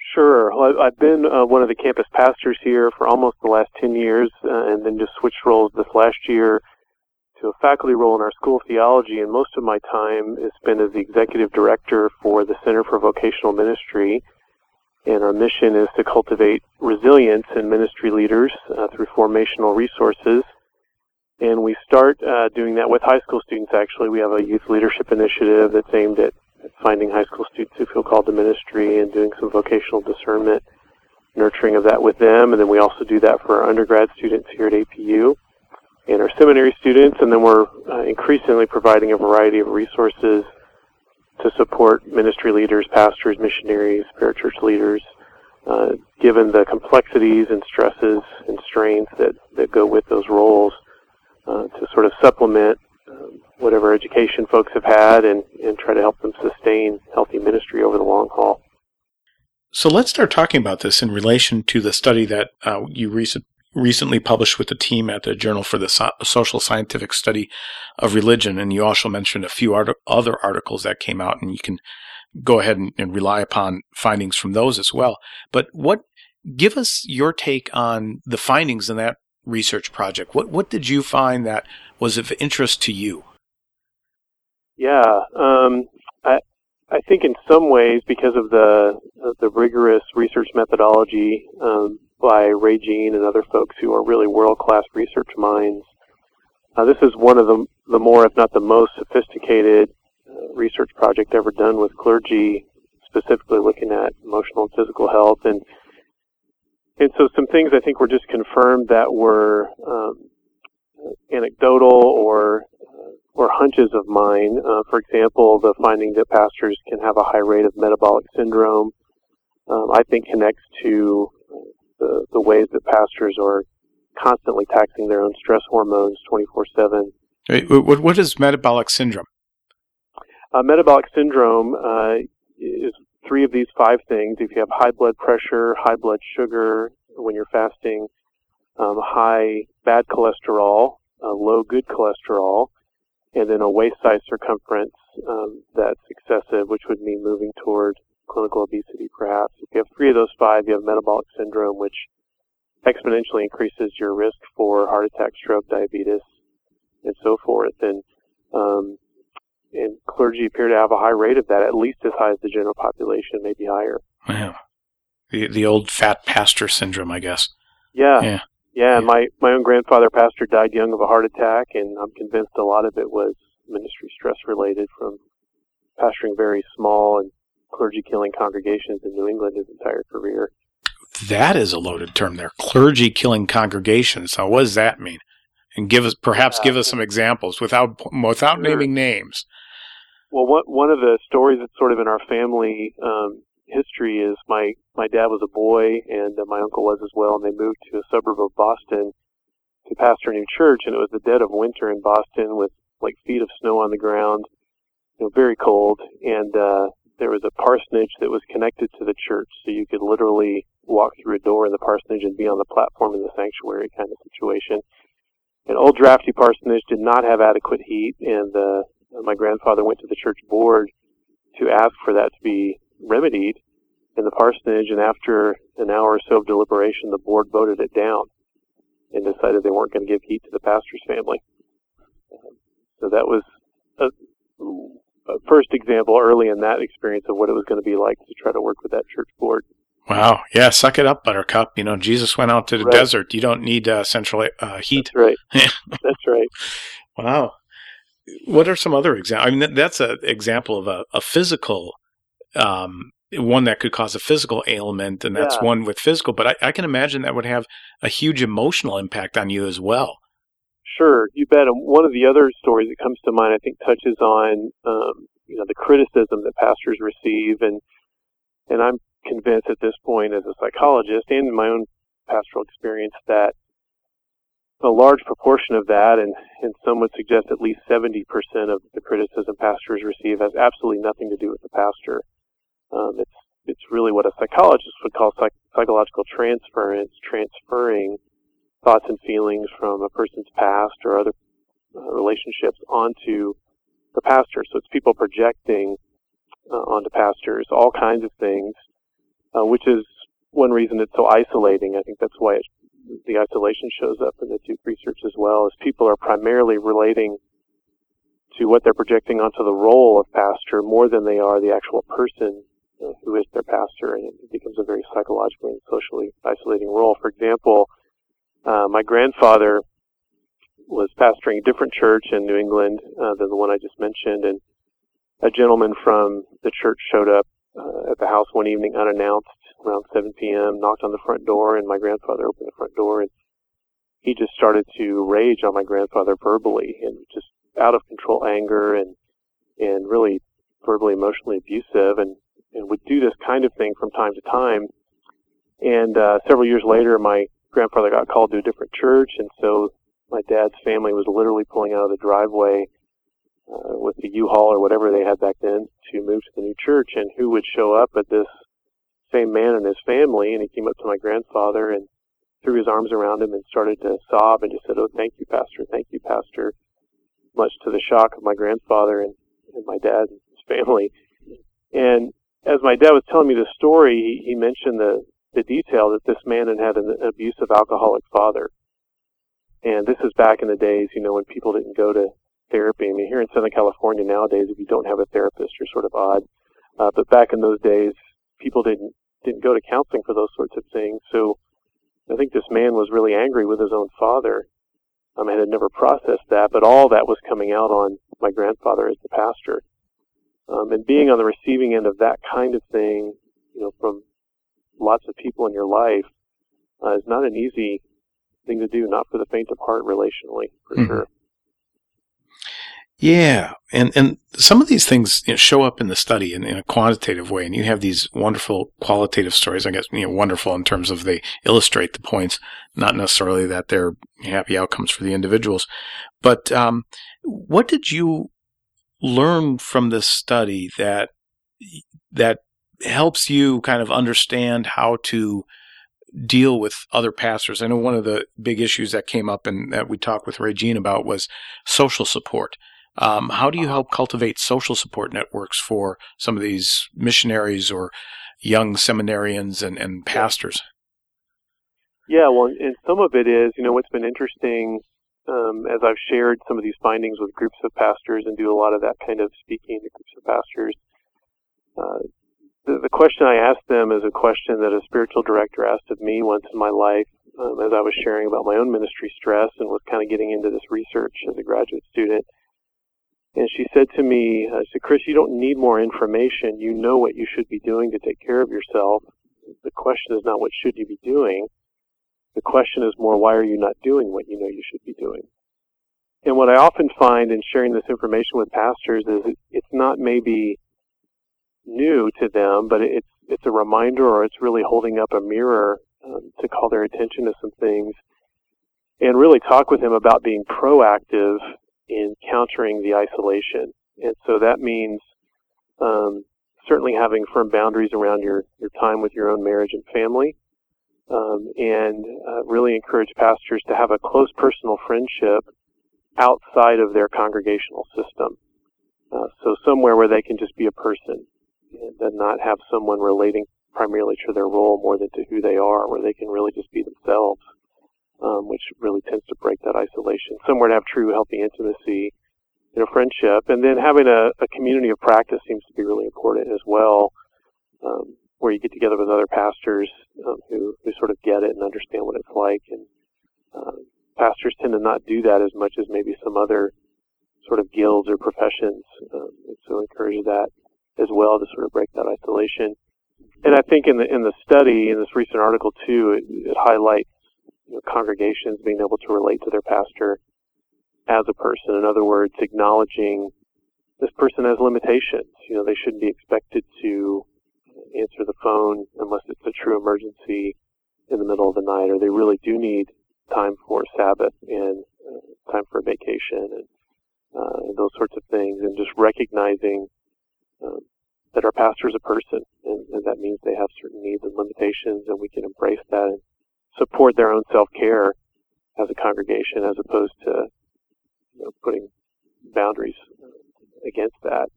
Sure. Well, I've been uh, one of the campus pastors here for almost the last ten years, uh, and then just switched roles this last year to a faculty role in our School of Theology, and most of my time is spent as the executive director for the Center for Vocational Ministry, and our mission is to cultivate resilience in ministry leaders uh, through formational resources, and we start uh, doing that with high school students, actually. We have a youth leadership initiative that's aimed at finding high school students who feel called to ministry and doing some vocational discernment, nurturing of that with them, and then we also do that for our undergrad students here at A P U and our seminary students, and then we're uh, increasingly providing a variety of resources to support ministry leaders, pastors, missionaries, parachurch leaders, uh, given the complexities and stresses and strains that, that go with those roles, uh, to sort of supplement um, whatever education folks have had and, and try to help them sustain healthy ministry over the long haul. So let's start talking about this in relation to the study that uh, you recent, recently published with the team at the Journal for the so- Social Scientific Study of Religion, and you also mentioned a few art- other articles that came out, and you can go ahead and, and rely upon findings from those as well. But what, give us your take on the findings in that research project. What what did you find that was of interest to you? Yeah, um, I I think in some ways, because of the the rigorous research methodology um, by Ray Jean and other folks who are really world-class research minds, uh, this is one of the the more, if not the most, sophisticated uh, research project ever done with clergy, specifically looking at emotional and physical health. And and so some things I think were just confirmed that were um, anecdotal or or hunches of mine. Uh, for example, the finding that pastors can have a high rate of metabolic syndrome, um, I think connects to the, the ways that pastors are constantly taxing their own stress hormones twenty-four seven. What, what is metabolic syndrome? Uh, metabolic syndrome uh, is three of these five things. If you have high blood pressure, high blood sugar when you're fasting, um, high bad cholesterol, uh, low good cholesterol, and then a waist size circumference um, that's excessive, which would mean moving toward clinical obesity, perhaps. If you have three of those five, you have metabolic syndrome, which exponentially increases your risk for heart attack, stroke, diabetes, and so forth. And um, and clergy appear to have a high rate of that, at least as high as the general population, maybe higher. Wow. The the old fat pastor syndrome, I guess. Yeah. Yeah. Yeah, and my, my own grandfather, pastor, died young of a heart attack, and I'm convinced a lot of it was ministry stress-related from pastoring very small and clergy-killing congregations in New England his entire career. That is a loaded term there, clergy-killing congregations. So what does that mean? And give us, perhaps yeah. give us some examples without without sure. naming names. Well, one, one of the stories that's sort of in our family um, history is my, my dad was a boy, and uh, my uncle was as well, and they moved to a suburb of Boston to pastor a new church, and it was the dead of winter in Boston with like feet of snow on the ground, you know, very cold, and uh, there was a parsonage that was connected to the church, so you could literally walk through a door in the parsonage and be on the platform in the sanctuary kind of situation. An old drafty parsonage did not have adequate heat, and uh, my grandfather went to the church board to ask for that to be remedied in the parsonage, and after an hour or so of deliberation, the board voted it down and decided they weren't going to give heat to the pastor's family. So that was a, a first example early in that experience of what it was going to be like to try to work with that church board. Wow. Yeah, suck it up, Buttercup. You know, Jesus went out to the right. desert. You don't need uh, central uh, heat. That's right. That's right. Wow. What are some other examples? I mean, that's an example of a, a physical um, one that could cause a physical ailment, and that's yeah. one with physical, but I, I can imagine that would have a huge emotional impact on you as well. Sure, you bet. And one of the other stories that comes to mind, I think, touches on um, you know the criticism that pastors receive, and and I'm convinced at this point as a psychologist and in my own pastoral experience that a large proportion of that, and, and some would suggest at least seventy percent of the criticism pastors receive, has absolutely nothing to do with the pastor. Um, it's it's really what a psychologist would call psych- psychological transference, transferring thoughts and feelings from a person's past or other uh, relationships onto the pastor. So it's people projecting uh, onto pastors all kinds of things uh, which is one reason it's so isolating. I think that's why it, the isolation shows up in the Duke research as well, is people are primarily relating to what they're projecting onto the role of pastor more than they are the actual person uh, who is their pastor, and it becomes a very psychologically and socially isolating role. For example, uh, my grandfather was pastoring a different church in New England uh, than the one I just mentioned, and a gentleman from the church showed up uh, at the house one evening unannounced around seven p.m., knocked on the front door, and my grandfather opened the front door, and he just started to rage on my grandfather verbally, and just out of control anger, and and really verbally, emotionally abusive, and, and would do this kind of thing from time to time. And uh, several years later, my grandfather got called to a different church, and so my dad's family was literally pulling out of the driveway uh, with the U-Haul or whatever they had back then to move to the new church. And who would show up but this same man and his family? And he came up to my grandfather and threw his arms around him and started to sob and just said, "Oh, thank you, Pastor, thank you, Pastor," much to the shock of my grandfather and, and my dad and his family. And as my dad was telling me the story, he, he mentioned the, the detail that this man had had an abusive alcoholic father. And this is back in the days, you know, when people didn't go to therapy. I mean, here in Southern California nowadays, if you don't have a therapist, you're sort of odd. Uh, but back in those days, people didn't didn't go to counseling for those sorts of things. So I think this man was really angry with his own father. Um, I had never processed that, but all that was coming out on my grandfather as the pastor. Um, and being on the receiving end of that kind of thing, you know, from lots of people in your life, uh, is not an easy thing to do, not for the faint of heart relationally, for mm-hmm. sure. Yeah, and and some of these things, you know, show up in the study in, in a quantitative way, and you have these wonderful qualitative stories. I guess, you know, wonderful in terms of they illustrate the points, not necessarily that they're happy outcomes for the individuals. But um, what did you learn from this study that that helps you kind of understand how to deal with other pastors? I know one of the big issues that came up and that we talked with Regine about was social support. Um, how do you help cultivate social support networks for some of these missionaries or young seminarians and, and pastors? Yeah, well, and some of it is, you know, what's been interesting um, as I've shared some of these findings with groups of pastors and do a lot of that kind of speaking to groups of pastors. Uh, the, the question I asked them is a question that a spiritual director asked of me once in my life um, as I was sharing about my own ministry stress and was kind of getting into this research as a graduate student. And she said to me, uh, she said, "Chris, you don't need more information. You know what you should be doing to take care of yourself. The question is not what should you be doing. The question is more, why are you not doing what you know you should be doing?" And what I often find in sharing this information with pastors is it, it's not maybe new to them, but it's it's a reminder, or it's really holding up a mirror um, to call their attention to some things and really talk with them about being proactive in countering the isolation. And so that means um, certainly having firm boundaries around your, your time with your own marriage and family, um, and uh, really encourage pastors to have a close personal friendship outside of their congregational system. Uh, so somewhere where they can just be a person and then not have someone relating primarily to their role more than to who they are, where they can really just be themselves. Um, which really tends to break that isolation. Somewhere to have true, healthy intimacy, you know, friendship, and then having a, a community of practice seems to be really important as well, um, where you get together with other pastors um, who, who sort of get it and understand what it's like. And uh, pastors tend to not do that as much as maybe some other sort of guilds or professions, um, and so encourage that as well to sort of break that isolation. And I think in the in the study, in this recent article too, it, it highlights You know, congregations being able to relate to their pastor as a person. In other words, acknowledging this person has limitations. You know, they shouldn't be expected to answer the phone unless it's a true emergency in the middle of the night, or they really do need time for Sabbath and uh, time for a vacation and, uh, and those sorts of things, and just recognizing um, that our pastor is a person, and, and that means they have certain needs and limitations, and we can embrace that and support their own self-care as a congregation, as opposed to, you know, putting boundaries against that.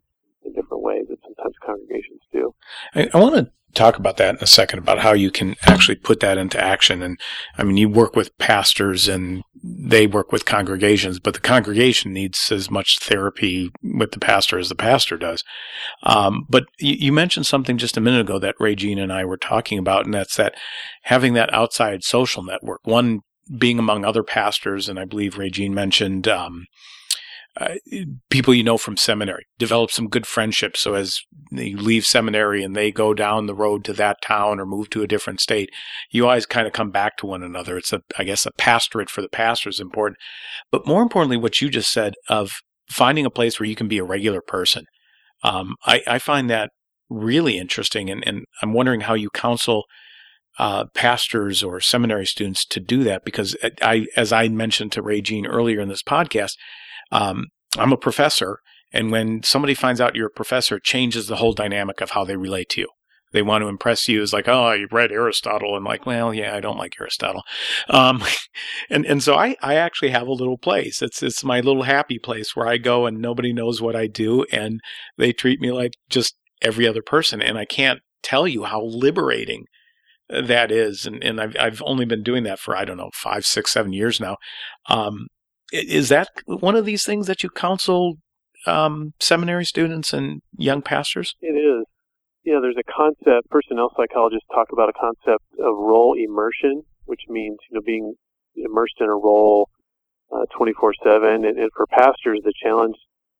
in different ways that sometimes congregations do. I, I want to talk about that in a second, about how you can actually put that into action. And I mean, you work with pastors and they work with congregations, but the congregation needs as much therapy with the pastor as the pastor does. Um, but you, you mentioned something just a minute ago that Regine and I were talking about, and that's that having that outside social network, one being among other pastors. And I believe Regine mentioned, um, Uh, people you know from seminary, develop some good friendships. So as you leave seminary and they go down the road to that town or move to a different state, you always kind of come back to one another. It's a, I guess, a pastorate for the pastor is important. But more importantly, what you just said of finding a place where you can be a regular person. Um, I, I find that really interesting. And, and I'm wondering how you counsel uh, pastors or seminary students to do that, because I, as I mentioned to Regine earlier in this podcast, Um, I'm a professor, and when somebody finds out you're a professor, it changes the whole dynamic of how they relate to you. They want to impress you as like, oh, you read Aristotle. And like, well, yeah, I don't like Aristotle. Um, and, and so I, I actually have a little place. It's, it's my little happy place where I go and nobody knows what I do, and they treat me like just every other person. And I can't tell you how liberating that is. And, and I've, I've only been doing that for, I don't know, five, six, seven years now. Um, Is that one of these things that you counsel um, seminary students and young pastors? It is. Yeah, there's a concept, personnel psychologists talk about a concept of role immersion, which means, you know, being immersed in a role uh, twenty-four seven. And, and for pastors, the challenge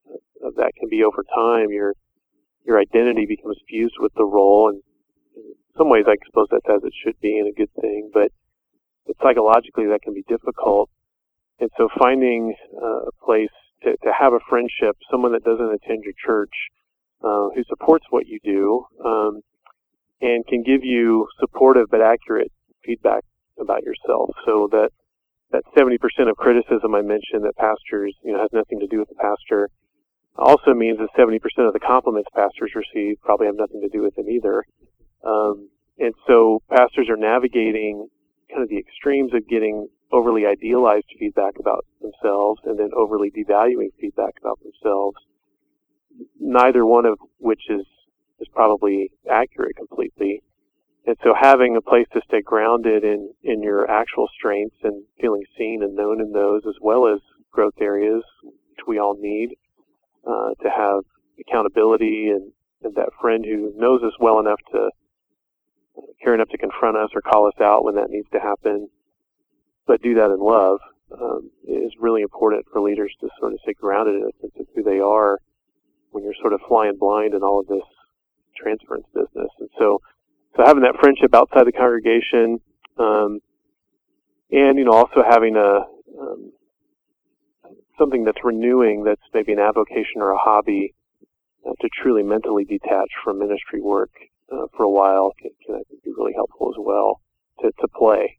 of that can be over time, your your identity becomes fused with the role. And in some ways, I suppose that's as it should be and a good thing. But, but psychologically, that can be difficult. And so finding uh, a place to, to have a friendship, someone that doesn't attend your church, uh, who supports what you do, um, and can give you supportive but accurate feedback about yourself. So that that seventy percent of criticism I mentioned that pastors, you know, has nothing to do with the pastor, also means that seventy percent of the compliments pastors receive probably have nothing to do with them either. Um, and so pastors are navigating kind of the extremes of getting overly idealized feedback about themselves and then overly devaluing feedback about themselves, neither one of which is, is probably accurate completely. And so having a place to stay grounded in, in your actual strengths and feeling seen and known in those, as well as growth areas, which we all need, uh, to have accountability and, and that friend who knows us well enough to care enough to confront us or call us out when that needs to happen, but do that in love, um, is really important for leaders to sort of stay grounded in a sense of who they are when you're sort of flying blind in all of this transference business. And so, so having that friendship outside the congregation, um, and, you know, also having a, um, something that's renewing, that's maybe an avocation or a hobby, uh, to truly mentally detach from ministry work, uh, for a while can, can I think be really helpful as well, to, to play.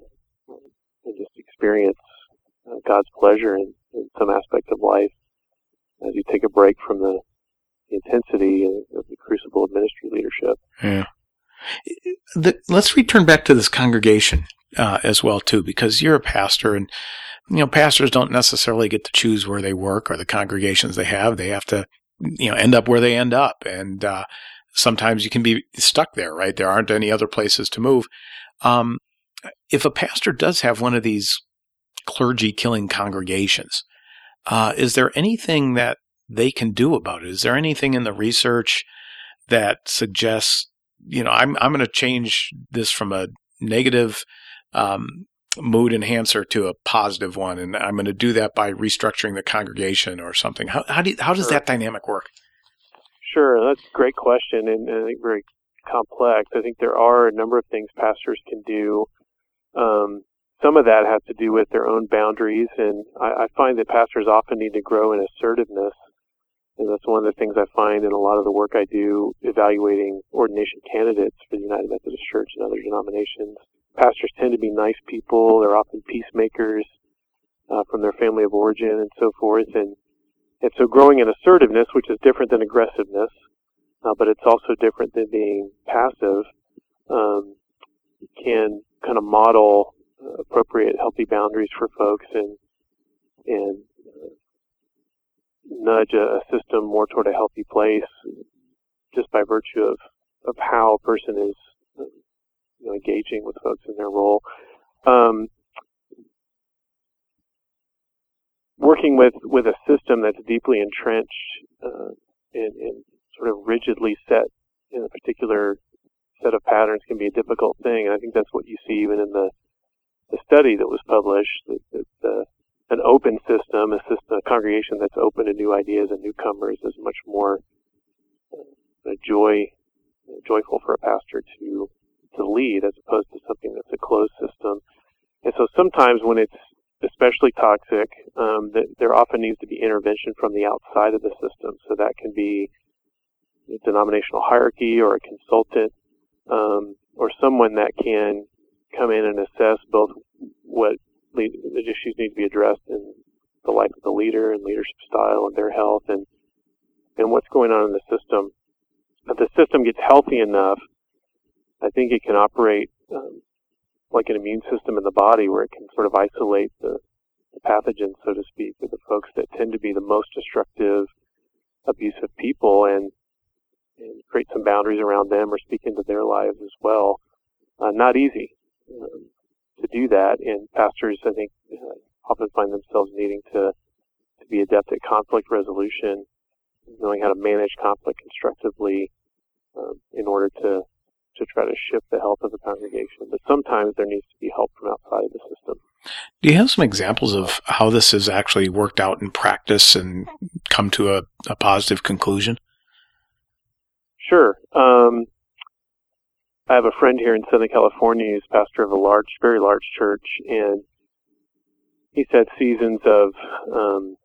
And just experience uh, God's pleasure in, in some aspect of life as you take a break from the, the intensity of the crucible of ministry leadership. Yeah. The, let's return back to this congregation uh, as well, too, because you're a pastor, and you know pastors don't necessarily get to choose where they work or the congregations they have. They have to, you know, end up where they end up, and uh, sometimes you can be stuck there. Right? There aren't any other places to move. Um, If a pastor does have one of these clergy-killing congregations, uh, is there anything that they can do about it? Is there anything in the research that suggests, you know, I'm I'm going to change this from a negative um, mood enhancer to a positive one, and I'm going to do that by restructuring the congregation or something? How how do you, how does Sure. that dynamic work? Sure, that's a great question, and, and I think very complex. I think there are a number of things pastors can do. Um, some of that has to do with their own boundaries, and I, I find that pastors often need to grow in assertiveness, and that's one of the things I find in a lot of the work I do evaluating ordination candidates for the United Methodist Church and other denominations. Pastors tend to be nice people. They're often peacemakers uh, from their family of origin and so forth, and and so growing in assertiveness, which is different than aggressiveness, uh, but it's also different than being passive, um, can kind of model uh, appropriate, healthy boundaries for folks, and and uh, nudge a, a system more toward a healthy place just by virtue of, of how a person is you know, engaging with folks in their role. Um, working with, with a system that's deeply entrenched uh, and, and sort of rigidly set in a particular set of patterns can be a difficult thing. And I think that's what you see even in the, the study that was published, that, that the, an open system, a system, a congregation that's open to new ideas and newcomers is much more uh, joy, joyful for a pastor to to lead as opposed to something that's a closed system. And so sometimes when it's especially toxic, um, that there often needs to be intervention from the outside of the system. So that can be a denominational hierarchy or a consultant um, or someone that can come in and assess both what the issues need to be addressed in the life of the leader and leadership style and their health and and what's going on in the system. If the system gets healthy enough, I think it can operate um, like an immune system in the body where it can sort of isolate the, the pathogens, so to speak, or the folks that tend to be the most destructive, abusive people and, and create some boundaries around them or speak into their lives as well. Uh, not easy um, to do that, and pastors, I think, uh, often find themselves needing to, to be adept at conflict resolution, knowing how to manage conflict constructively um, in order to to try to shift the health of the congregation. But sometimes there needs to be help from outside of the system. Do you have some examples of how this has actually worked out in practice and come to a, a positive conclusion? Sure. Um, I have a friend here in Southern California who's pastor of a large, very large church, and he's had seasons of um,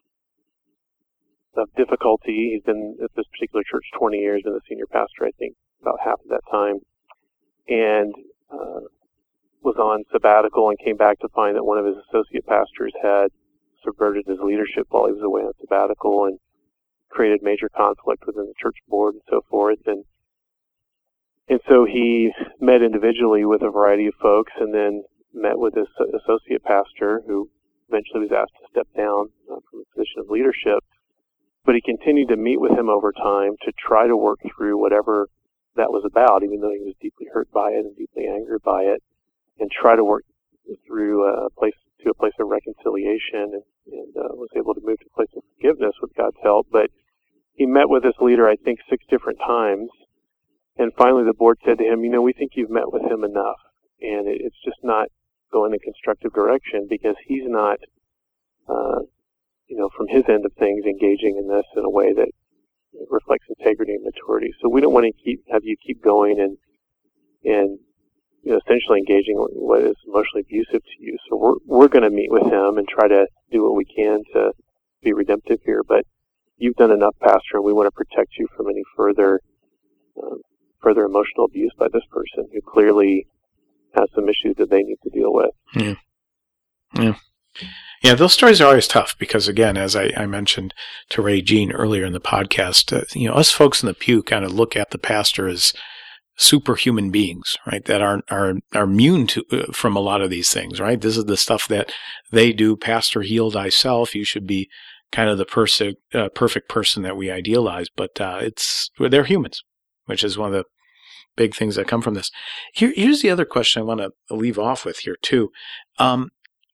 of difficulty. He's been at this particular church twenty years, been the senior pastor, I think, about half of that time, and uh, was on sabbatical and came back to find that one of his associate pastors had subverted his leadership while he was away on sabbatical and created major conflict within the church board and so forth. And and so he met individually with a variety of folks and then met with his associate pastor, who eventually was asked to step down uh, from the position of leadership. But he continued to meet with him over time to try to work through whatever that was about, even though he was deeply hurt by it and deeply angered by it, and try to work through a place to a place of reconciliation, and, and uh, was able to move to a place of forgiveness with God's help. But he met with this leader, I think, six different times, and finally the board said to him, you know, we think you've met with him enough, and it, it's just not going in a constructive direction because he's not, uh, you know, from his end of things, engaging in this in a way that it reflects integrity and maturity. So we don't want to keep have you keep going and and you know essentially engaging with what is emotionally abusive to you. So we're we're going to meet with him and try to do what we can to be redemptive here. But you've done enough, Pastor, and we want to protect you from any further um, further emotional abuse by this person who clearly has some issues that they need to deal with. Yeah. Yeah. Yeah, those stories are always tough because, again, as I, I mentioned to Ray Jean earlier in the podcast, uh, you know, us folks in the pew kind of look at the pastor as superhuman beings, right? That are are are immune to uh, from a lot of these things, right? This is the stuff that they do. Pastor, heal thyself. You should be kind of the pers- uh, perfect person that we idealize, but uh, it's they're humans, which is one of the big things that come from this. Here, here's the other question I want to leave off with here too. Um,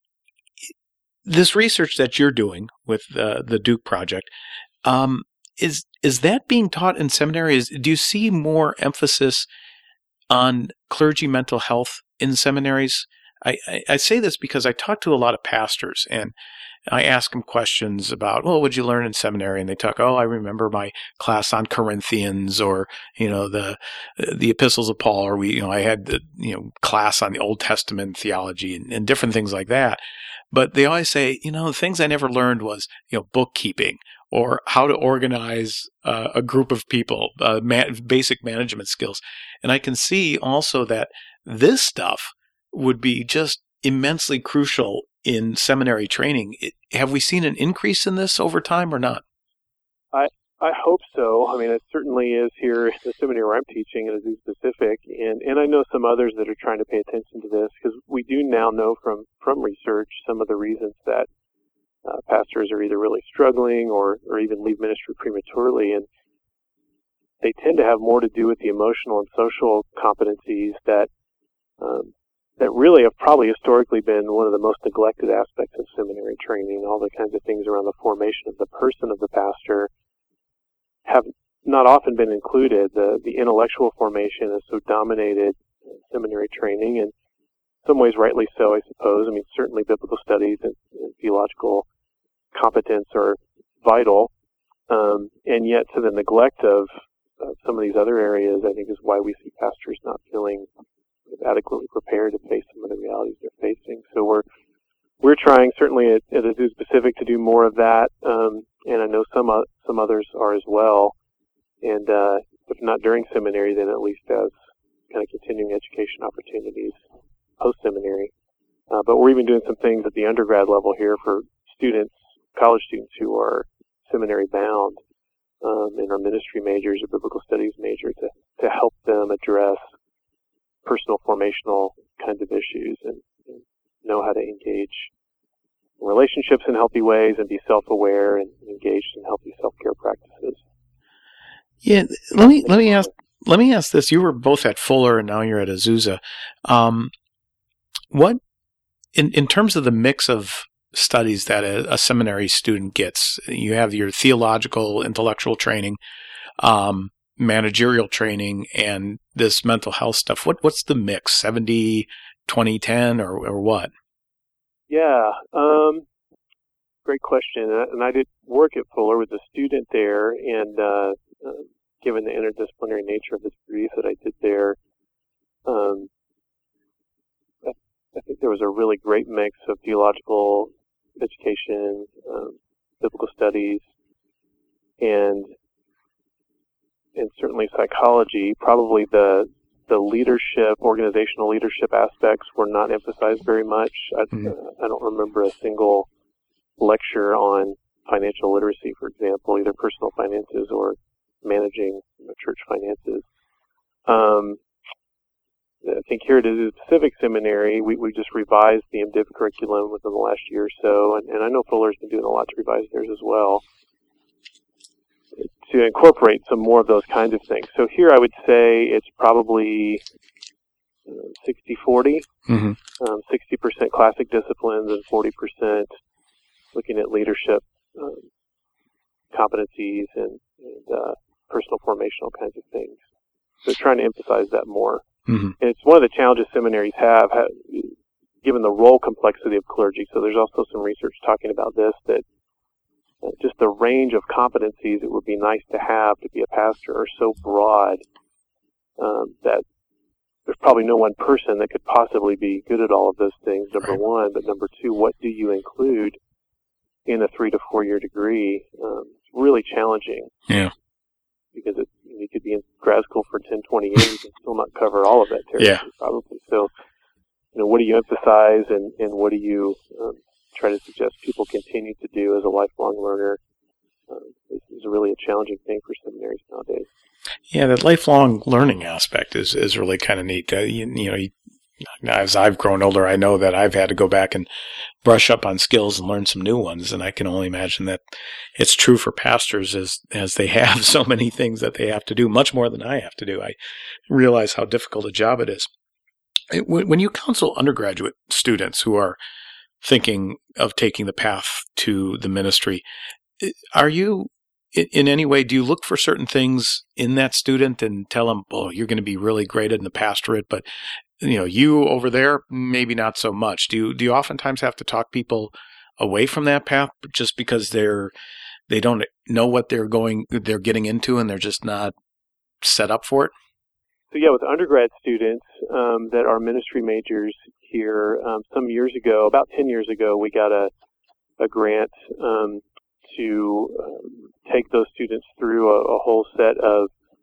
This research that you're doing with uh, the Duke Project, um, is is that being taught in seminaries? Do you see more emphasis on clergy mental health in seminaries? I, I, I say this because I talk to a lot of pastors, and I ask them questions about, well, what'd you learn in seminary? And they talk, oh, I remember my class on Corinthians, or you know, the the epistles of Paul, or we, you know, I had the you know class on the Old Testament theology and, and different things like that. But they always say, you know, the things I never learned was, you know, bookkeeping or how to organize uh, a group of people, uh, man- basic management skills. And I can see also that this stuff would be just immensely crucial in seminary training. It, have we seen an increase in this over time or not? I I hope so. I mean, it certainly is here in the seminary where I'm teaching, and it is specific. And, and I know some others that are trying to pay attention to this because we do now know from, from research some of the reasons that uh, pastors are either really struggling or, or even leave ministry prematurely. And they tend to have more to do with the emotional and social competencies that um, that really have probably historically been one of the most neglected aspects of seminary training. All the kinds of things around the formation of the person of the pastor have not often been included. The, the intellectual formation has so dominated seminary training, and in some ways rightly so, I suppose. I mean, certainly biblical studies and, and theological competence are vital, um, and yet to the neglect of uh, some of these other areas, I think, is why we see pastors not feeling adequately prepared to face some of the realities they're facing. So we're we're trying, certainly at, at Azusa Pacific, to do more of that, um, and I know some uh, some others are as well. And uh, if not during seminary, then at least as kind of continuing education opportunities post-seminary. Uh, but we're even doing some things at the undergrad level here for students, college students who are seminary bound, um, and are ministry majors or biblical studies major, to, to help them address personal formational kinds of issues and, and know how to engage in relationships in healthy ways and be self-aware and engaged in healthy self-care practices. Yeah, let me let me ask let me ask this. You were both at Fuller and now you're at Azusa. Um, what in in terms of the mix of studies that a, a seminary student gets, you have your theological, intellectual training, um, managerial training, and this mental health stuff. What what's the mix? seventy, twenty, ten, or or what? Yeah, um, great question. And I did work at Fuller, was a student there, and uh, uh, given the interdisciplinary nature of the degrees that I did there, um, I, I think there was a really great mix of theological education, um, biblical studies, and and certainly psychology. Probably the the leadership, organizational leadership aspects were not emphasized very much. I, mm-hmm. uh, I don't remember a single lecture on financial literacy, for example, either personal finances or managing, you know, church finances. Um, I think here at the Pacific Seminary, we, we just revised the MDiv curriculum within the last year or so, and, and I know Fuller's been doing a lot to revise theirs as well, to incorporate some more of those kinds of things. So here I would say it's probably sixty forty, mm-hmm. um, sixty percent classic disciplines and forty percent looking at leadership um, competencies and, and uh, personal formational kinds of things. So trying to emphasize that more. Mm-hmm. And it's one of the challenges seminaries have, have, given the role complexity of clergy. So there's also some research talking about this, that uh, just the range of competencies it would be nice to have to be a pastor are so broad um, that there's probably no one person that could possibly be good at all of those things, number right. one. But number two, what do you include in a three to four year degree? Um, it's really challenging. Yeah. Because it, you could be in grad school for ten, twenty years and still not cover all of that territory, yeah. probably. So, you know, what do you emphasize and, and what do you um, try to suggest people continue to do as a lifelong learner? Um, is, is really a challenging thing for seminaries nowadays. Yeah, that lifelong learning aspect is, is really kind of neat. Uh, you, you know, you, as I've grown older, I know that I've had to go back and brush up on skills and learn some new ones. And I can only imagine that it's true for pastors as, as they have so many things that they have to do, much more than I have to do. I realize how difficult a job it is. When you counsel undergraduate students who are thinking of taking the path to the ministry, are you, in any way, do you look for certain things in that student and tell them, oh, you're going to be really great in the pastorate, but you know, you over there, maybe not so much. Do you, do you oftentimes have to talk people away from that path just because they're, they don't know what they're going, they're getting into and they're just not set up for it? So yeah, with undergrad students um, that are ministry majors here, um, some years ago, about ten years ago, we got a, a grant um, to um, take those students through a, a whole set of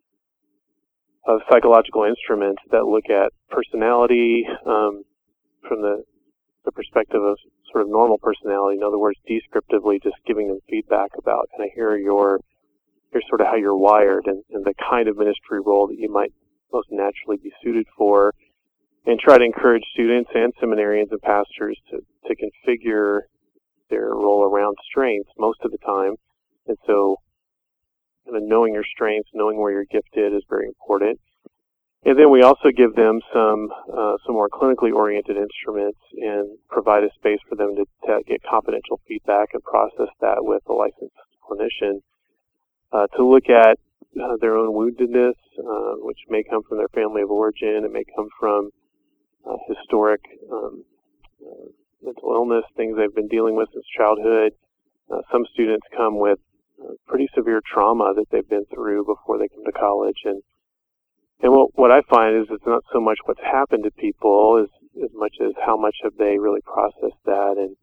of psychological instruments that look at personality um, from the, the perspective of sort of normal personality. In other words, descriptively just giving them feedback about kind of here your, here's sort of how you're wired and, and the kind of ministry role that you might most naturally be suited for, and try to encourage students and seminarians and pastors to, to configure their role around strengths most of the time. And so kind of knowing your strengths, knowing where you're gifted is very important. And then we also give them some uh, some more clinically oriented instruments and provide a space for them to, to get confidential feedback and process that with a licensed clinician uh, to look at uh, their own woundedness, uh, which may come from their family of origin. It may come from uh, historic um, uh, mental illness, things they've been dealing with since childhood. Uh, some students come with uh, pretty severe trauma that they've been through before they come to college. And And what what I find is it's not so much what's happened to people as as much as how much have they really processed that, and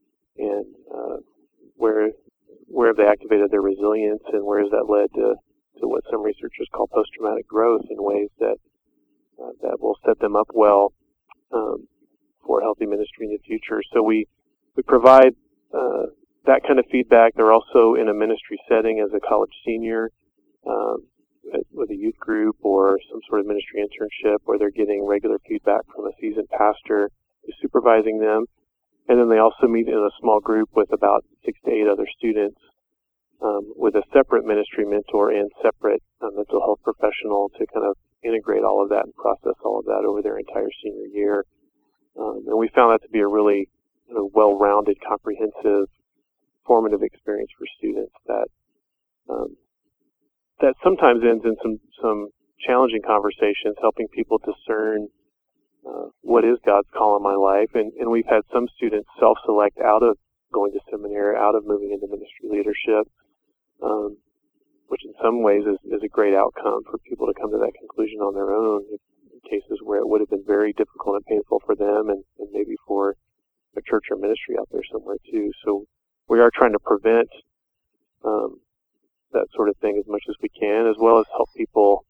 and uh, where where have they activated their resilience, and where has that led to, to what some researchers call post-traumatic growth in ways that uh, that will set them up well um, for healthy ministry in the future. So we we provide uh, that kind of feedback. They're also in a ministry setting as a college senior. Um, with a youth group or some sort of ministry internship where they're getting regular feedback from a seasoned pastor who's supervising them. And then they also meet in a small group with about six to eight other students um, with a separate ministry mentor and separate uh, mental health professional to kind of integrate all of that and process all of that over their entire senior year. Um, and we found that to be a really you know, well-rounded, comprehensive, formative experience for students that um, that sometimes ends in some, some challenging conversations, helping people discern uh, what is God's call in my life. And, and we've had some students self-select out of going to seminary, out of moving into ministry leadership, um, which in some ways is, is a great outcome for people to come to that conclusion on their own in cases where it would have been very difficult and painful for them and, and maybe for a church or ministry out there somewhere too. So we are trying to prevent um, that sort of thing as much as we can, as well as help people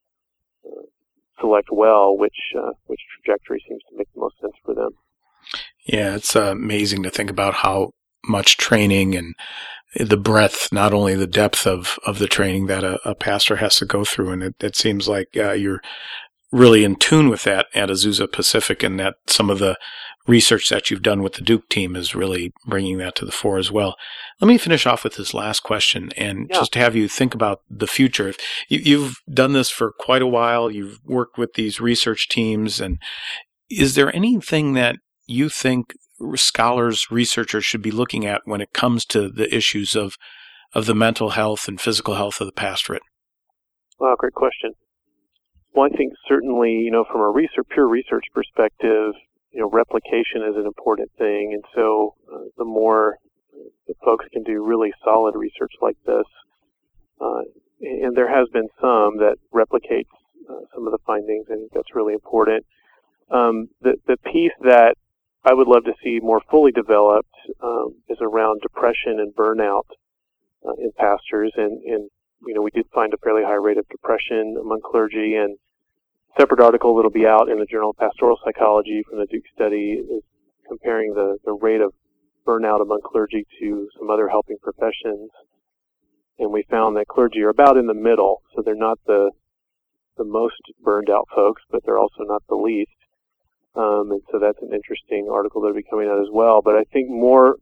uh, select well which uh, which trajectory seems to make the most sense for them. Yeah, it's uh, amazing to think about how much training and the breadth, not only the depth of, of the training that a, a pastor has to go through. And it, it seems like uh, you're really in tune with that at Azusa Pacific, and that some of the research that you've done with the Duke team is really bringing that to the fore as well. Let me finish off with this last question and yeah. just have you think about the future. You, you've done this for quite a while. You've worked with these research teams. And is there anything that you think scholars, researchers should be looking at when it comes to the issues of, of the mental health and physical health of the pastorate? Wow, great question. Well, I think certainly, you know, from a research, pure research perspective, you know, replication is an important thing. And so uh, the more the folks can do really solid research like this, uh, and there has been some that replicates uh, some of the findings. I think that's really important. Um, the, the piece that I would love to see more fully developed um, is around depression and burnout uh, in pastors. And, and, you know, we did find a fairly high rate of depression among clergy, and separate article that'll be out in the Journal of Pastoral Psychology from the Duke study is comparing the, the rate of burnout among clergy to some other helping professions. And we found that clergy are about in the middle, so they're not the the most burned out folks, but they're also not the least. Um, and so that's an interesting article that'll be coming out as well. But I think more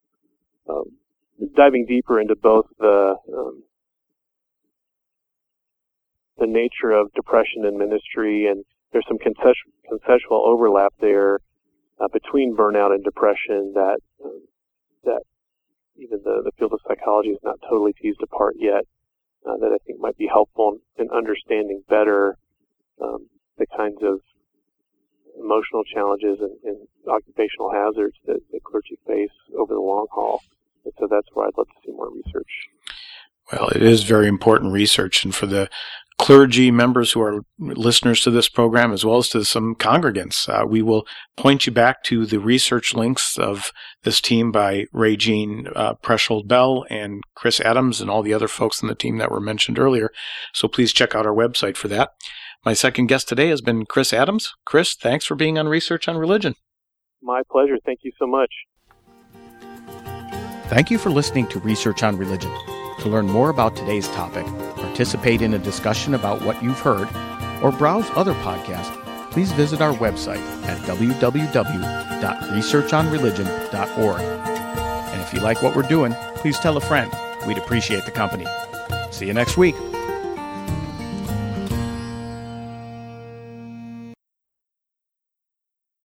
um, diving deeper into both the um, the nature of depression and ministry, and there's some conceptual overlap there uh, between burnout and depression that um, that even the, the field of psychology is not totally teased apart yet, uh, that I think might be helpful in understanding better um, the kinds of emotional challenges and, and occupational hazards that, that clergy face over the long haul. And so that's where I'd love to see more research. Well, it is very important research, and for the clergy members who are listeners to this program, as well as to some congregants, uh, we will point you back to the research links of this team by Ray-Jean uh, Preshold-Bell and Chris Adams and all the other folks in the team that were mentioned earlier. So please check out our website for that. My second guest today has been Chris Adams. Chris, thanks for being on Research on Religion. My pleasure. Thank you so much. Thank you for listening to Research on Religion. To learn more about today's topic, participate in a discussion about what you've heard, or browse other podcasts, please visit our website at w w w dot research on religion dot org. you like what we're doing, please tell a friend. We'd appreciate the company. See you next week.